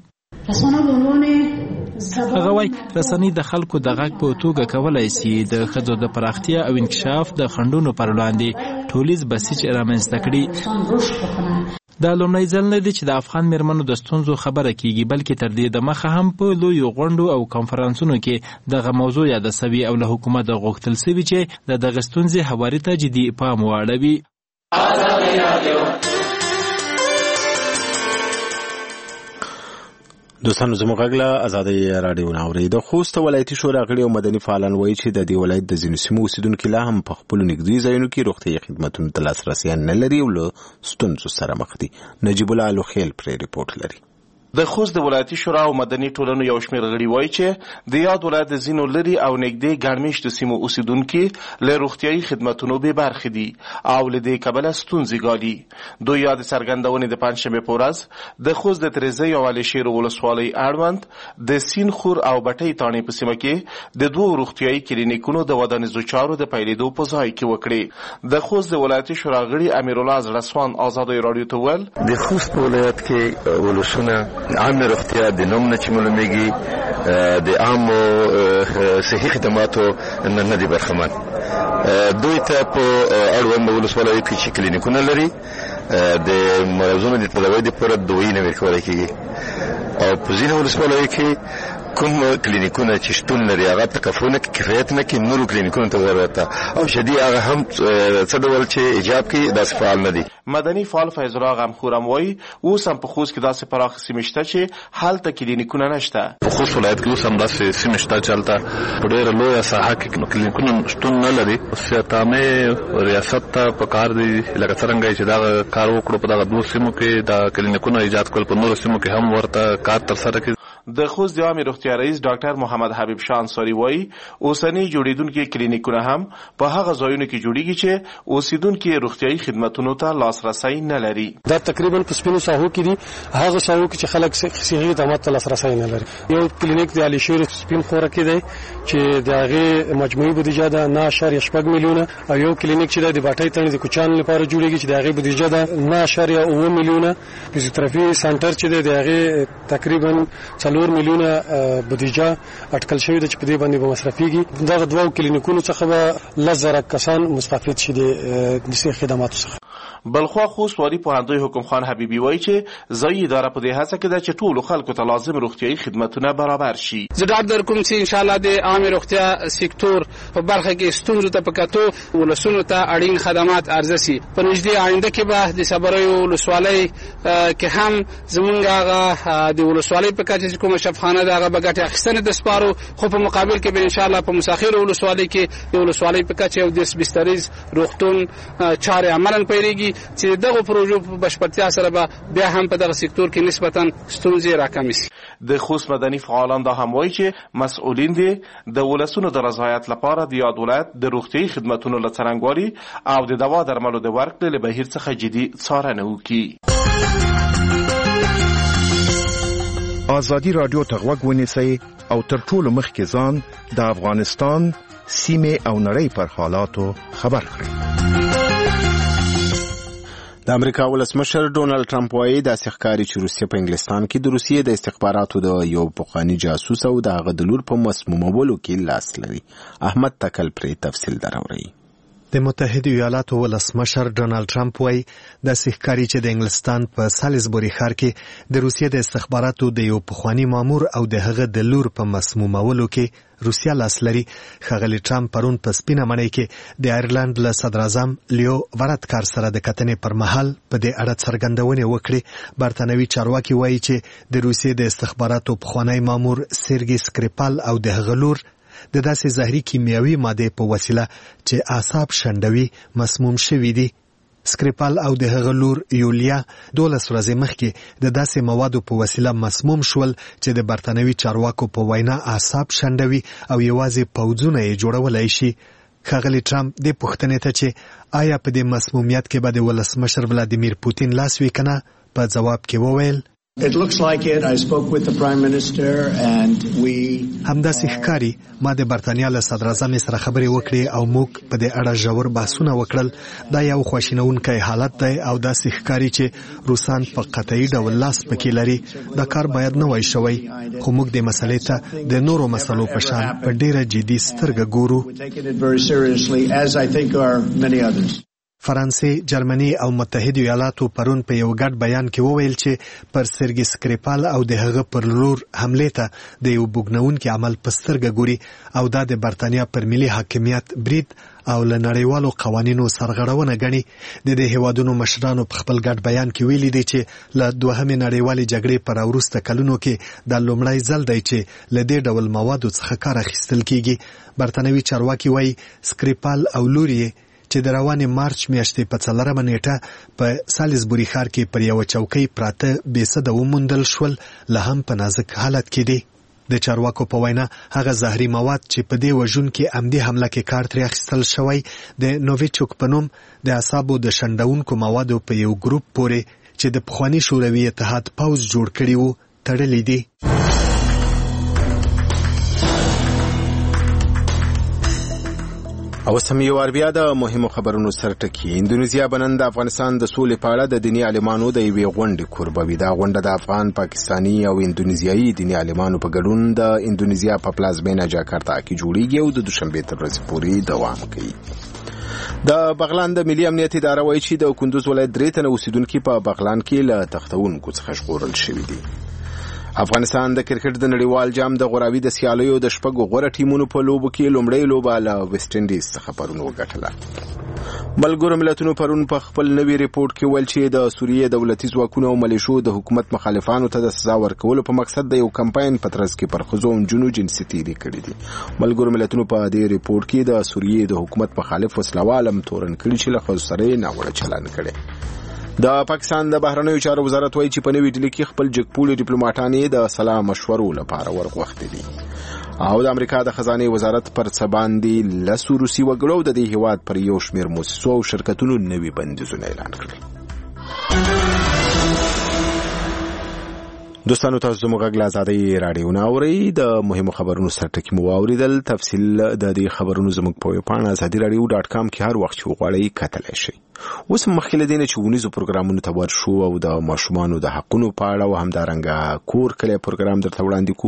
هغه وایي رسنۍ د خلکو د غږ په توګه کولی سي د ښځو د پراختیا او انکشاف د خنډونو پر وړاندې ټولیز بسیج رامنځته کړي. دا لومړی ځل نه دی چې د افغان میرمنو د ستونزو خبره کیږي، بلکې تر دې دمخه هم په لویو غونډو او کنفرانسونو کې دغه موضوع یاده سوي او له حکومته غوښتل سوي چې د دغه ستونزې هواري ته جدي پام واړوي. دوستانو زموږ غږ له ازادۍ راډیو نه اورئ. د خوست ولایتي شورا غړي او مدني فعالان وایي چې د دې ولایت د ځینو سیمو اوسېدونکي لا هم په خپلو نږدې ځایونو کې روغتیایي خدمتونو ته لاسرسی نه لري او له ستونزو سره مخ دي. نجیب الله الوخیل پرې ریپورټ لري. د خوست د ولایتي شورا او مدني ټولنو یو شمېر غړي وایي چې د یاد ولایت د ځینو لرې او نږدې ګڼ مېشتو سیمو اوسېدونکي له روغتیایي خدمتونو بې برخې دي او له دې کبله ستونزې ګالي. دوی یا د څرګندونې د پنجشنبې په ورځ د خوست د ترېزۍ او علیشیر ولسوالۍ اړوند د سین خور او بټۍ تاڼې په سیمه کې د دوو روغتیایي کلینیکونو د ودانیزو چارو د پیلېدو په ځای کې وکړې. د خوست د ولایتي شورا غړي امیرالله زړسوان ازادۍ راډیو ته وویل د خوست په ولایت کې ولسونه عامه روغتیا د نوم نه چې معلومیږي د عامو صحي خدماتو نه نه دي برخمن. دوی ته په اړوند ولسوالۍ کې چې کلینیکونه لري د مرضونو د تداوۍ دپاره دوایي نه ورکولی کېږي او په ځینو ولسوالیو کې کوم کلینیکونه چې شتون لري هغه تکفونه کفایت نه کوي، نورو کلینیکونو ته ورته او شدي هغه هم څه ډول چې ایجاب کوي داسې فعال نه دي. مدني فعال فیض الله غمخورم وایي اوس هم په خوست کې داسې پراخې سیمې شته چې هلته کلینیکونه نشته. په خوست ولایت کې اوس هم داسې سیمې شته چې هلته په ډېره لویه ساحه کې کلینیکونه شتون نه لري. سیاتامې ریاست ته په کار دی لکه څرنګه چې دغه کار وکړو په دغه دوو سیمو کې دا کلینیکونه ایجاد کړل، په نورو سیمو کې هم ورته کار ترسره کړي. د خوست د عامې روغتیا رئیس ډاکټر محمد حبیب شاه انصاري وایي اوسني جوړېدونکي کلینیکونه هم په هغه ځایونو کې جوړیږي چې اوسېدونکي روغتیایي خدمتونو ته لاسرسی نه لري. دا تقریبا په سپینو ساحو کې دي، هغه ساحو کې چې خلک صحي خدمات ته لاسرسی نه لري. یو کلینیک د علیشیر سپین خوره کې دی چې د هغې مجموعي بودیجه ده نه اشاریه شپږ میلیونه او یو کلینیک چې د بټۍ تڼۍ د کوچیانو لپاره جوړیږي چې د هغې بودیجه ده نه اشاریه اووه میلیونه. فزیوتراپي سنټر چې دی د هغې تقریبا څلور میلیونه بودیجه اټکل شوې ده چې په دې باندې به مصرفېږي. دغه دوو کلینیکونو څخه به لس زره کسان مستفید شي د صحي خدماتو څخه. بلخوا خوست والي پوهندوی حکم خان حبیبي وایي چې ځایي اداره په دې هڅه کې ده چې ټولو خلکو ته لازم روغتیایي خدمتونه برابر شي. زه ډاډ در کوم چې انشاءالله د عامې روغتیا سکتور په برخه کې ستونزو ته په کتو ولسونو ته اړین خدمات عرضه سي. په نږدې آینده کې به د صبریو ولسوالۍ کې هم زمونږ هغه د ولسوالۍ په کچه چې کومه شفاخانه ده هغه به ګټې اخیستنې د سپارو، خو په مقابل کې به انشاءالله په مساخرو ولسوالۍ کې د ولسوالۍ په کچه یو دېرش بستریز روغتون چارې عملاً پیلېږي چې دغه پروژو په بشپړتیا سره به بیا هم په دغه سکتور کې نسبتاً ستونزې راکمې شي. د خوست مدني فعالان دا هم وایي چې مسؤلین دي د ولسونو د رضایت لپاره د یاد ولایت د روغتیایي خدمتونو له څرنګوالي او د دوا درملو د ورکړې له بهیر څخه جدي څارنه وکړي. ازادي راډیو ته غوږ ونیسئ او تر ټولو مخکې ځان د افغانستان سیمې او نړۍ پر حالاتو خبر کړئ. د امریکا ولسمشر ډونالد ټرمپ وایي داسې ښکاري چې روسیه په انګلستان کې د روسیې د استخباراتو د یو پخواني جاسوس او د هغه د لور په مسمومولو کې لاس لري. احمد تکل پرې تفصیل دراوړي. د متحده ایالاتو ولسمشر ډونالد ټرمپ وایي داسې ښکاري چې د انګلستان په سالیزبوري ښار کې د روسیې د استخباراتو د یو پخواني مامور او د هغه د لور په مسمومولو کې روسیا لاس لري. ښاغلي ټرمپ پرون په سپینه ماڼۍ کې د آیرلند له صدراعظم لیو وردکار سره د کتنې پر مهال په دې اړه څرګندونې وکړې. برتانوي چارواکي وایي چې د روسیې د استخباراتو پخوانی مامور سرګي سکریپال او د هغه لور د داسې زهري کیمیاوي ماده په وسیله چې اعصاب شندوي مسموم شوي دي. سکریپال او د هغه لور یولیا دولس ورځې مخکې د داسې موادو په وسیله مسموم شول چې د برتانوي چارواکو په وینا اعصاب شنډوي او یوازې پوځونه یې جوړولی شي. ښاغلي ټرمپ دې پوښتنې ته چې آیا په دې مسمومیت کې به د ولسمشر ولادیمیر پوتین لاس وي که نه، په جواب کې وویل It looks like it. I spoke with the Prime Minister and we همداسې ښکاري. ما د برتانیا له صدراعظم سره خبرې وکړې او موږ په دې اړه ژور بحثونه وکړل. دا یو خواشینونکی حالت دی او داسې ښکاري چې روسان په قطعي ډول لاس پکې لري. دا کار باید نه وای شوی، خو موږ دې مسلې ته د نورو مسلو په شان په ډیره جدي سترګه ګورو. فرانسې، جرمني او متحده ایالاتو پرون په یو ګډ بیان کې وویل چې پر سرګي سکریپال او د هغه پر لور حملې ته د یو بوږنونکي عمل په سترګه ګوري او دا د برتانیا پر ملي حاکمیت برید او له نړیوالو قوانینو سرغړونه ګڼي. د دې هیوادونو مشرانو په خپل ګډ بیان کې ویلي دي چې له دوهمې نړیوالې جګړې پر وروسته کلونو کې دا لومړی ځل دی چې له دې ډول موادو څخه کار اخیستل کیږي. برتانوي چارواکي وایي سکریپال او لور یې چې د روانې مارچ میاشتې په څلورمه نیټه په سالیزبوري ښار کې پر یوه چوکۍ پراته بېسده وموندل شول، لا هم په نازک حالت کې دي. د چارواکو په وینا هغه زهري مواد چې په دې وژونکې عمدي حمله کې کار ترې اخیستل شوی د نوویچوک په نوم د اعصابو د شنډونکو موادو په یو ګروپ پورې چې د پخواني شوروي اتحاد پوځ جوړ کړي وو تړلي دي. او سم یو ار بیا د مهمو خبرونو سره ټکی. اندونیزیا بنن د افغانستان د سولې په اړه د دیني عالمانو د یوې غونډې کوربوي. دا غونډه د افغان، پاکستاني او اندونیزیایي دیني عالمانو په ګډون د اندونیزیا په پلازمینه جاکارتا کې جوړیږي او د دوشنبې تر ورځې پورې دوام کوي. د بغلان د ملي امنیت اداره وایي چې د کندوز ولایت درې تنه اوسیدونکي په بغلان کې له تختونکو څخه ژغورل شوي دي. افغانستان د کرکټ د نړیوال جام د غوراوي د سیالیو د شپږو غوره ټیمونو په لوبو کې لومړی لوبه له ویسټ انډیز څخه پرون وګټله. ملګرو ملتونو پرون په خپل نوي ریپورت کې ویل چې د سوریې دولتي ځواکونو او ملیشو د حکومت مخالفانو ته د سزا ورکولو په مقصد د یو کمپاین په ترڅ کې پر ښځو او نجونو جنسي تېري کړي دي. ملګرو ملتونو په دې ریپورت کې د سوریې د حکومت مخالف وسلوال هم تورن کړي چې له ښځو سره یې ناوړه چلند کړی. د پاکستان د بهرنیو چارو وزارت وایي چې په نوې ډیلي کې خپل جګپوړي ډیپلوماټان یې د سلا مشورو لپاره ورغوښتي دي. او د امریکا د خزانې وزارت پر څه باندې لسو روسي وګړو د دې هیواد پر یو شمېر مؤسسو او شرکتونو نوي بندیزونه اعلان کړل. دوستانو تاسو زموږ غږ له ازادۍ راډیو نه اورئ. د مهمو خبرونو سره ټکي مو واورېدل. تفصیل د دې خبرونو زموږ په ویبپاڼه ازادي راډیو ډاټ کام کې هر وخت چې وغواړئ کتلی شئ. اوس هم مخکې له دې نه چې ونیزو پروګرامونو ته ورشو او د ماشومانو د حقونو په اړه او همدارنګه کور کلی پروګرام درته وړاندې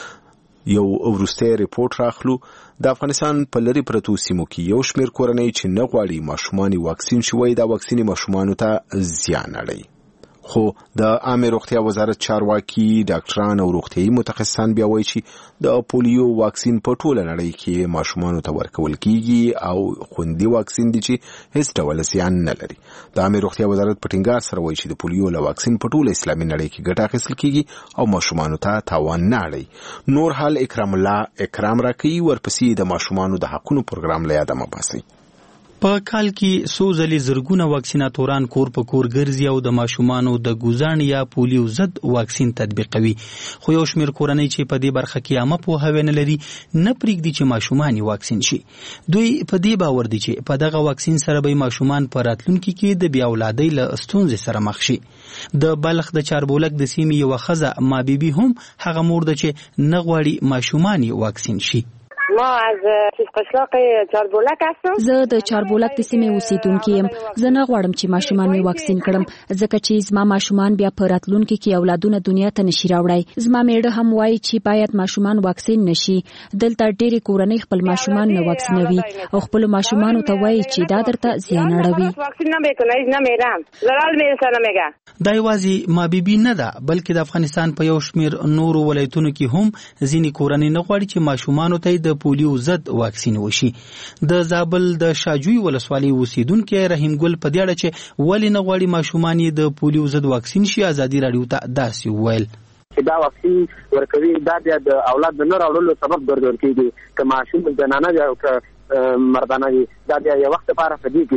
کو، یو وروستی ریپورټ راخلو. د افغانستان په لرې پرتو سیمو کې یو شمېر کورنۍ چې نه غواړي ماشومان یې واکسین شي وایي دا واکسین ماشومانو ته زیان اړوي. خو د عامه روغتیا وزارت چارواکي، ډاکټران او روغتیايي متخصصان بیا وایي چې د پولیو واکسین په ټوله نړۍ کې ماشومانو ته ورکول کیږي او خوندي واکسین دی چې هیڅ ډول زیان نه لري. د عامه روغتیا وزارت په ټینګار سره وایي چې د پولیو له واکسین په ټوله اسلامي نړۍ کې ګټه اخیستل کیږي او ماشومانو ته تاوان نه اړوي. نور حال اکرام الله اکرام راکوي. ورپسې د ماشومانو د حقونو پروګرام له یاده مه باسئ. په کال کې څو ځلې زرګونه واکسیناتوران کور په کور ګرځي او د ماشومانو د ګوزاڼ یا پولیو ضد واکسین تطبیقوي. خو یو شمېر کورنۍ چې په دې برخه کې عامه پوهاوی نه لري نه پرېږدي چې ماشومان یې واکسین شي. دوی په دې باور دي چې په دغه واکسین سره به ماشومان په راتلونکي کې د بیا اولادۍ له ستونزې سره مخ شي. د بلخ د چاربولک د سیمې یوه ښځه ما بیبي هم هغه مور ده چې نه غواړي ماشومان یې واکسین شي. ما از قشلاق چاربولک هستم. زه د چاربولک د سیمې اوسیدونکې یم. زه نه غواړم چې ماشومان مې واکسین کړم ځکه چې زما ماشومان بیا په راتلونکي کې اولادونه دنیا ته نشي راوړی. زما میړه هم وایي چې باید ماشومان واکسین نشي. دلته ډېرې کورنۍ خپل ماشومان نه واکسینوي او خپل ماشومانو ته وایي چې دا درته زیان اړوي. واکسین نه میکنید نه میرم. زلال مې سره میگه. دا یوازې ما بیبي نه ده بلکې د افغانستان په یو شمېر نورو ولایتونو کې هم ځینې کورنۍ نه غواړي چې ماشومانو ته د پولیو ضد واکسین وشي. د زابل د شاجوی ولسوالۍ اوسیدونکي رحیم ګل په دې اړه چې ولې نه غواړي ماشومان یې د پولیو ضد واکسین شي ازادي راډیو ته داسې وویل چې دا واکسین ورکوي دا د اولاد د نه راوړلو سبب ګرځول کېږي. که ماشوم زنانه وي او که مردانه وي دا بیا یو وخت لپاره په دې کې دي.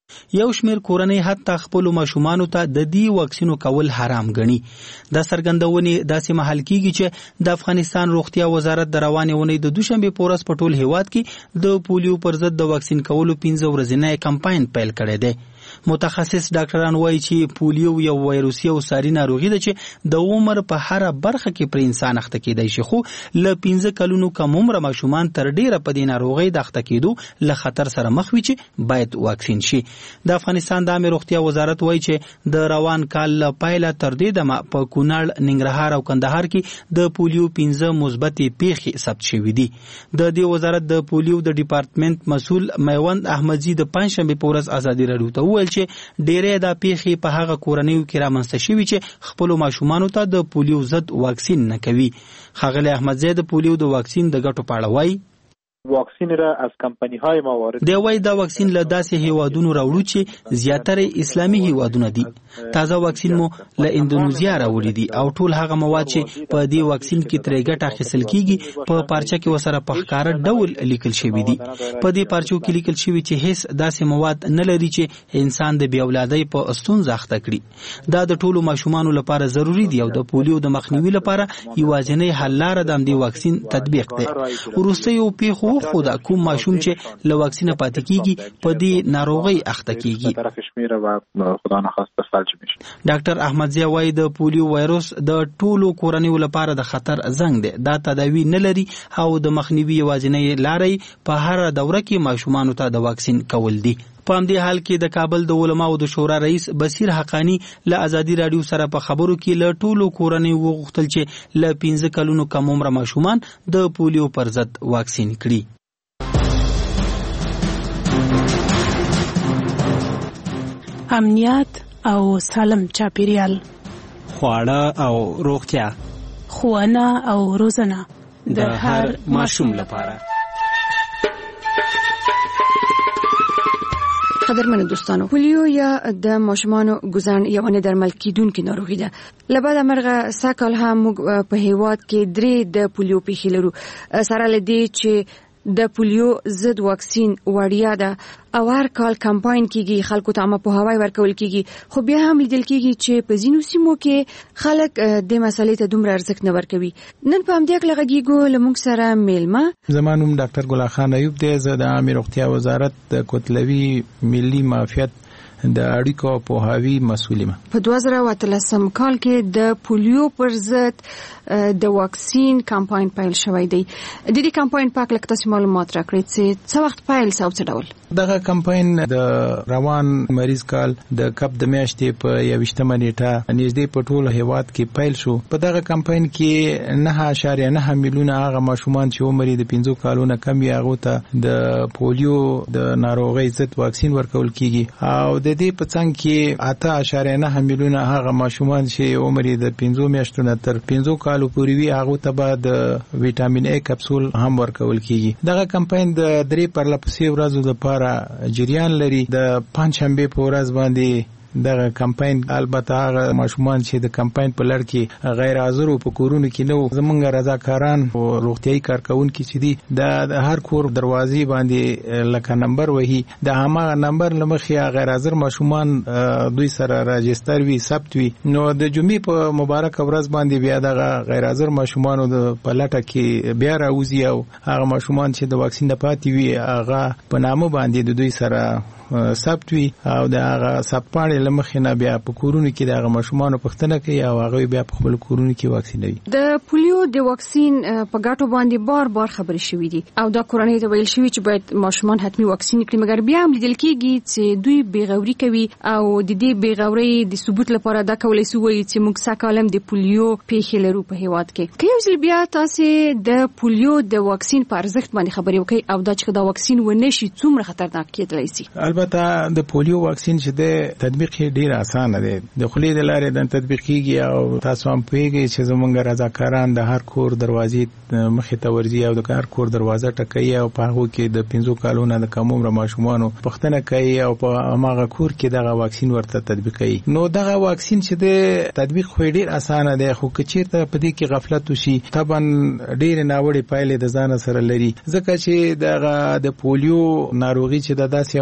یو شمیر کورنۍ حتی خپل ماشومانو ته د دې واکسینو کول حرام ګڼي. دا څرګندونې داسې مهال کیږي چې د افغانستان روغتیا وزارت د روانې اونۍ د دوشنبه په ورځ په ټول هیواد کې د پولیو پر ضد د واکسین کولو پنځه ورځنی کمپاین پیل کړی دی. متخصص ډاکټران وایي چې پولیو یو وایروسي او ساري ناروغي ده چې د عمر په هر برخه کې پر انسان اخته کېدای شي، خو له پنځه کلونو کم عمر ماشومان تر ډیره په دې ناروغي د اخته کېدو له خطر سره مخ وي چې باید واکسین شي. د افغانستان د عامه روغتیا وزارت وایي چې د روان کال له پیله تر دې دمه په کونړ، ننګرهار او کندهار کې د پولیو پنځه مثبتې پیښې ثبت شوې دي. د دې وزارت د پولیو د ډپارټمنټ مسؤل میوند احمدزي د پنځشنبه په ورځ ازادي راډیو ته وویل چې ډېرې د پیښې په هغه کورنیو کې رامنځته شوي چې خپل ماشومانو ته د پولیو ضد واکسین نه کوي. ښاغلی احمدزی د پولیو د واکسین د ګټو په اړه وایي واکسین را از کمپانی های ما وارد دی. وایي دا واکسین له داسې هیوادونو راوړو چې زیاتره اسلامي هیوادونه دي. تازه واکسین مو له اندونیزیا راوړي دي او ټول هغه مواد چې په دې واکسین کې ترې ګټه اخیستل کیږي په پارچه کې وسره په ښکاره ډول لیکل شوي دي. په دې پارچو کې لیکل شوي چې هیڅ داسې مواد نه لري چې انسان د بې اولادۍ په ستونزه اخته کړي. دا د ټولو ماشومانو لپاره ضروری دی او د پولیو د مخنیوي لپاره یوازینی حل لاره د همدې واکسین تطبیق دی. وروستیو پیښو خو دا کوم ماشوم چې له واکسینه پاتې کیږي په دې ناروغۍ اخته کیږي. ډاکټر احمدزی وایي د پولیو وایروس د ټولو کورنیو لپاره د خطر زنګ دی. دا تداوی نه لري او د مخنیوي یوازینۍ لارې په هر دوره کې ماشومانو ته د واکسین کول دي. په همدې حال کې د کابل د علماو د شورا رئیس بصیر حقانی له ازادي راډیو سره په خبرو کې له ټولو کورنیو وغوښتل چې له پنځه کلونو کم عمره ماشومان د پولیو پر ضد واکسین کړي. امنیت او سالم چاپیریال، خواړه او روغتیا، ښوونه او روزنه د هر ماشوم لپاره. قدرمن دوستانو، پولیو یا د ماشومانو ګوزن یو نه درمل کیدونکې ناروغي ده. له بعد مرغه ساکال هم موږ په هیواد کې درې د پولیو پیښې لرو. سره لدی چې د پولیو ضد واکسین وړیا ده او هر کال کمپاین کیږي، خلکو ته عامه پوهاوی ورکول کیږي، خو بیا هم لیدل کیږي چې په ځینو سیمو کې خلک د مسلې ته دومره ارزښت نه ورکوي. نن په همدې اړه غږیږو له موږ سره میلمه. زما نوم ډاکټر ګل خان ایوب دی. زه د عامه روغتیا وزارت د کتلوي ملي معافیت د اړیکو او پوهاوی مسؤل یم. په دوه زره او اتلسم کال کې د پولیو پر ضد د واکسین کمپاین پیل شوی دی. د دې کمپاین په اړه تاسو معلومات راکړئ چې څه وخت پیل شو او څه ډول؟ دغه کمپاین د روان مریض کال د کپ د میاشتې په یوویشتمه نیټه نږدې په ټول هیواد کې پیل شو. په دغه کمپاین کې نه اعشاریه نه میلیونه هغه ماشومان چې عمر یې د پنځه کالونو کم وي هغه ته د پولیو د ناروغۍ ضد واکسین ورکول کیږي او د دې په څنګ کې اته اعشاریه نه میلیونه هغه ماشومان چې عمر یې د پنځه میاشتو نه تر پنځه کالو پورې وي هغه ته به د ویټامین ای کپسول هم ورکول کیږي. دغه کمپاین د درې پرلپسې ورځو لپاره جریان لري. د پنځشنبه په ورځ باندې دغه کمپاین البته هغه ماشومان چې د کمپاین په لړ کې غیر حاضر او په کورونو کې نو زمونږ رضاکاران او روغتيایي کارکونکي چې دي د هر کور دروازې باندې لکه نمبر وهي د هغه نمبر لمخې غیر حاضر ماشومان دوی سره راجستر وي ثبت وي. نو د جمعې په مبارک ورځ باندې بیا دغه غیر حاضر ماشومان د پلټه کې بیا راوځي او هغه ماشومان چې د واکسین نه پاتې وي هغه په نامه باندې د دوی سره ثبت وي او د هغه ثبتپاڼې لمخې نه بیا په کورونو کې د هغه ماشومانو پوښتنه کوي او هغه بیا په خپل کورونو کې واکسینوي. د پولیو د واکسین په ګټو باندې بار بار خبرې شوې دي او دا کورنۍ ته ویل شوی چې باید ماشومان حتمی واکسین کړي، مګر بیا هم لیدل کېږي چې دوی بیغوري کوي او د دې بیغوري د ثبوت لپاره دا کولای شي وایي چې موږ ساکالم د پولیو پیښې لرو په هیواد کې. که یو ځل بیا تاسو د پولیو د واکسین په ارزښت باندې خبرې وکړئ او دا چې دا واکسین ونه شي څومره خطرناک کېدلی شي. البته د پولیو واکسین چې د تطبیق ډیر اسانه دی. د خولې د لارې د تطبیق کیږي او تاسو هم پوهیږئ چې زمونږ رضاکاران د هر کور دروازې مخې ته ورځي او د هر کور دروازه ټکوي او په هغه کې د پنځه کالونو د کم عمر ماشومانو پوښتنه کوي او په هغه کور کې دغه واکسین ورته تطبیقوي. نو دغه واکسین چې د تطبیق خو ډیر اسانه دی، خو کچیرته په دې کې غفلت وشي طبعا ډیر ناوړه پایلې د ځان سره لري، ځکه چې دغه د پولیو ناروغي چې د داسې یو ناروغي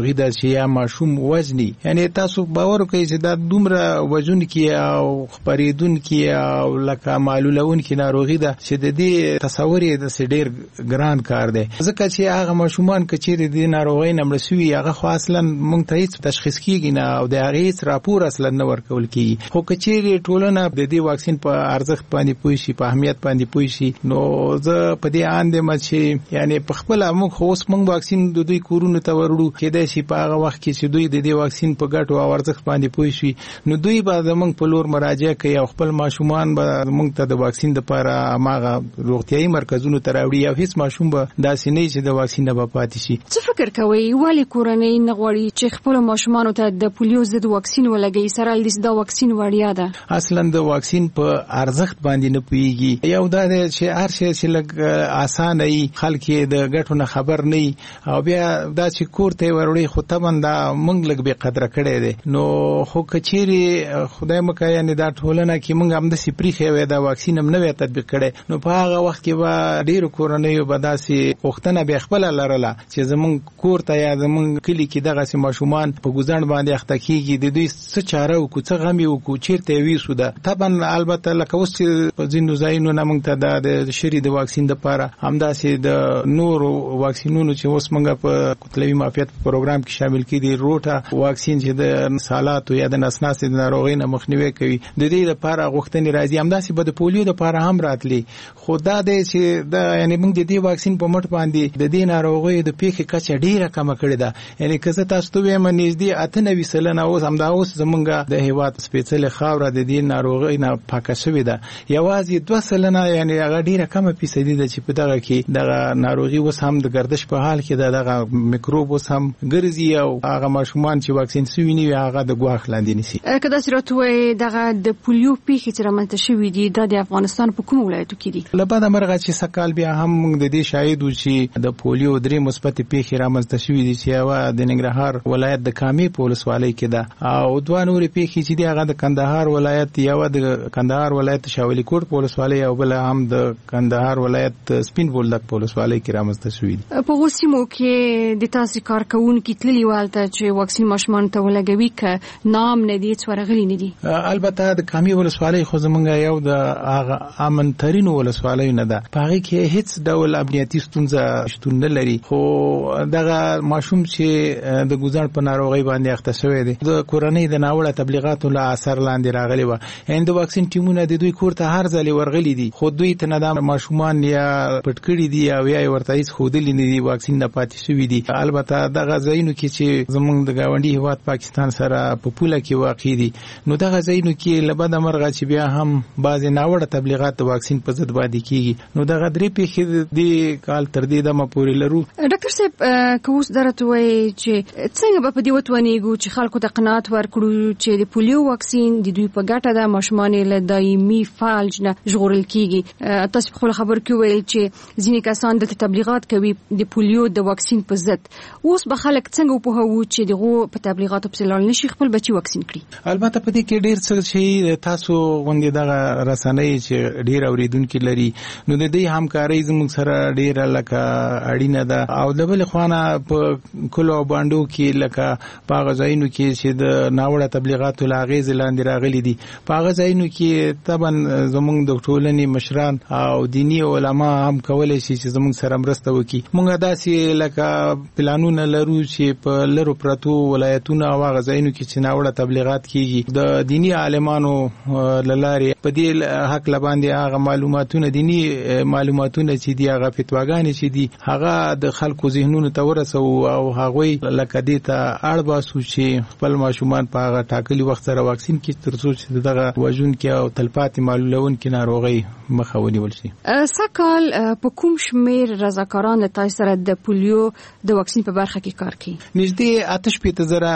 ناروغي ده چې یا ماشوم وزني، یعنی تاسو باور کوئ چې دا دومره وزن کې او خبرېدون کې او لکه معلولون کې ناروغي ده چې د دې تصور یې د ډېر ګران کار دی، ځکه چې هغه ماشومان چې د دې ناروغۍ نه مړه شوي هغه خو اصلا موږ ته هیڅ تشخیص کیږي نه او د هغې هیڅ راپور اصلا نه ورکول کیږي. خو که چیرې ټولنه د دې واکسین په ارزښت باندې پوه شي، په اهمیت باندې پوه شي، نو زه په دې اند یم چې یعنی په خپله موږ خو اوس موږ واکسین د دوی کورونو ته وروړو، کېدای شي په هغه وخت کې چې دوی د دې واکسین په ګټو او ارزښت باندې پوه شي نو دوی به زموږ په لور مراجعه کوي او خپل ماشومان به موږ ته د واکسین دپاره هماغه روغتیایي مرکزونو ته راوړي او هیڅ ماشوم به داسې نه وي چې د واکسین نه به پاتې شي. څه فکر کوئ ولې کورنۍ نه غواړي چې خپلو ماشومانو ته د پولیو ضد واکسین ولګوي، سره له دا واکسین وړیا ده؟ اصلا د واکسین په ارزښت باندې نه پوهېږي. یو دا دی چې هر شی چې لږ اسانه وي خلک یې د ګټو نه خبر نه وي او بیا دا چې کور ته یې وروړي خو طبعا دا موږ لږ بې قدره کړی دی. نو خو که چیرې خدای مکه یعنې دا ټولنه کې موږ همداسې پرېښی وی دا واکسین هم نه وی تطبیق کړی نو په هغه وخت کې به ډېرو کورنیو به داسې غوښتنه بیا خپله لرله چې زموږ کور ته یا زموږ کلي کې دغسې ماشومان په ګوزڼ باندې اخته کېږي، د دوی څه چاره وکړو، څه غم یې وکړو، چېرته یې ویسو ده. طبعا البته لکه اوس چې په ځینو ځایونو نه موږ ته دا د شري د واکسین دپاره همداسې د نورو واکسینونو چې اوس موږ په کتلوي معافیت په پروګرام کې شامل کړي دي، روټه واکسین چې د سالاتو یا د نسناسې د ناروغۍ نه مخنیوی کوي، د دې دپاره غوښتنې راځي. همداسې به د پولیو دپاره هم راتلي. خو دا دی چې دا یعنې موږ د دې واکسین په مټ باندې د دې ناروغیو د پیښې کچه ډېره کمه کړې ده. یعنې که زه تاسو ته ووایم نږدې اته نوي سلنه اوس همدا اوس زموږ د هېواد سپېڅلې خاوره د دې ناروغۍ نه پاکه شوې ده. یوازې دوه سلنه یعنې هغه ډېره کمه فیصدي ده چې په دغه کې دغه ناروغي اوس هم د ګردش په حال کې ده، دغه میکروب اوس هم ګرځي او هغه ماشومان چې واکسین سوي نه وي هغه د ګواښ لاندې نیسي. که داسې راته ووایې دغه د پولیو پیښې چې رامنځته شوي دي دا د افغانستان په کومو ولایتو کې دي؟ له بده مرغه چې سږ بیا هم موږ د دې شاهد وو چې د پولیو درې مثبتې پیښې رامنځته شوي دي چې یوه د ننګرهار ولایت د کامې په ولسوالۍ کې ده او دوه نورې پیښې چې دي هغه د کندهار ولایت، یوه د کندهار ولایت شاولي کوټ په ولسوالۍ او بله هم د کندهار ولایت سپین بولدک په ولسوالۍ کې رامنځته شوي دي. په هغو سیمو کې د تاسې کارکوونکي تللي وو هلته چې واکسین ماشومانو ته ولګوي که نام نه دي هېڅ ورغلي نه دي؟ البته د کامې ولسوالۍ خو زموږ یو د هغه امن ترینو ولسوالیو نه ده، په هغې کې هېڅ ډول امنیتي ستونزه شتون نه لري. خو دغه ماشوم چې د ګوزڼ په ناروغۍ باندې اخته شوی دی د کورنۍ د ناوړه تبلیغاتو له اثر لاندې راغلی وه، یعنې د واکسین ټیمونه د دوی کور ته هر ځلې ورغلي دي خو دوی ته نه دا ماشومان یا پټ کړي دي او یا یې ورته هېڅ ښودلي نه دي واکسین نه پاتې شوي دي. البته دغه ځایونو کې چې زموږ د ګاونډي هېواد پاکستان سره په پوله کې واقع دي نو دغه ځایونو کې له بده مرغه چې بیا هم بعضې ناوړه تبلیغات د واکسین په ضد باندې کېږي نو دغه درې پیښې دې کال تر دې دمه پورې لرو. ډاکټر صاحب که اوس دا راته ووایې چې څنګه به په دې وتوانېږو چې خلکو ته قناعت ورکړو چې د پولیو واکسین د دوی په ګټه ده، ماشومان یې له دایمي فلج نه ژغورل کېږي. تاسو په خپله خبرو کې وویل چې ځینې کسان دلته تبلیغات کوي د پولیو د واکسین په ضد. اوس به خلک څنګه وپوهوو چې دغو په تبلیغاتو پسې لاړ نه شي خپل بچي واکسین کړي؟ البته په دې کې ډېر څه چې تاسو غوندې دغه رسنۍ چې ډېر اورېدونکي لري نو د دې همکارۍ زموږ سره ډېره لکه اړینه ده او د بلې خوا نه په کلو او بانډو کې لکه په هغه ځایونو کې چې د ناوړه تبلیغاتو له اغېزې لاندې راغلي دي په هغه ځایونو کې طبعا زموږ د ټولنې مشران او دیني علما هم کولی شي چې زموږ سره مرسته وکړي. موږ داسې لکه پلانونه لرو چې په لرو پرتو ولایتونو او هغه ځایونو کې چې ناوړه تبلیغات کېږي د دیني عالمانو له لارې په دې هکله باندې هغه معلوماتونه دیني معلوماتونه چې دي هغه فتواګانې چې دي هغه د خلکو ذهنونو ته ورسوو او هغوی لکه دې ته اړ باسو چې خپل ماشومان په هغه ټاکلي وخت سره واکسین کړي تر څو چې دغه وژونکي او تلپاتې معلولونکي ناروغۍ مخه ونیول شي. سږ کال په کوم شمېر رضاکاران له تاسو سره د پولیو د واکسین په برخه کې کار کوي؟ نږدې اته شپېته زره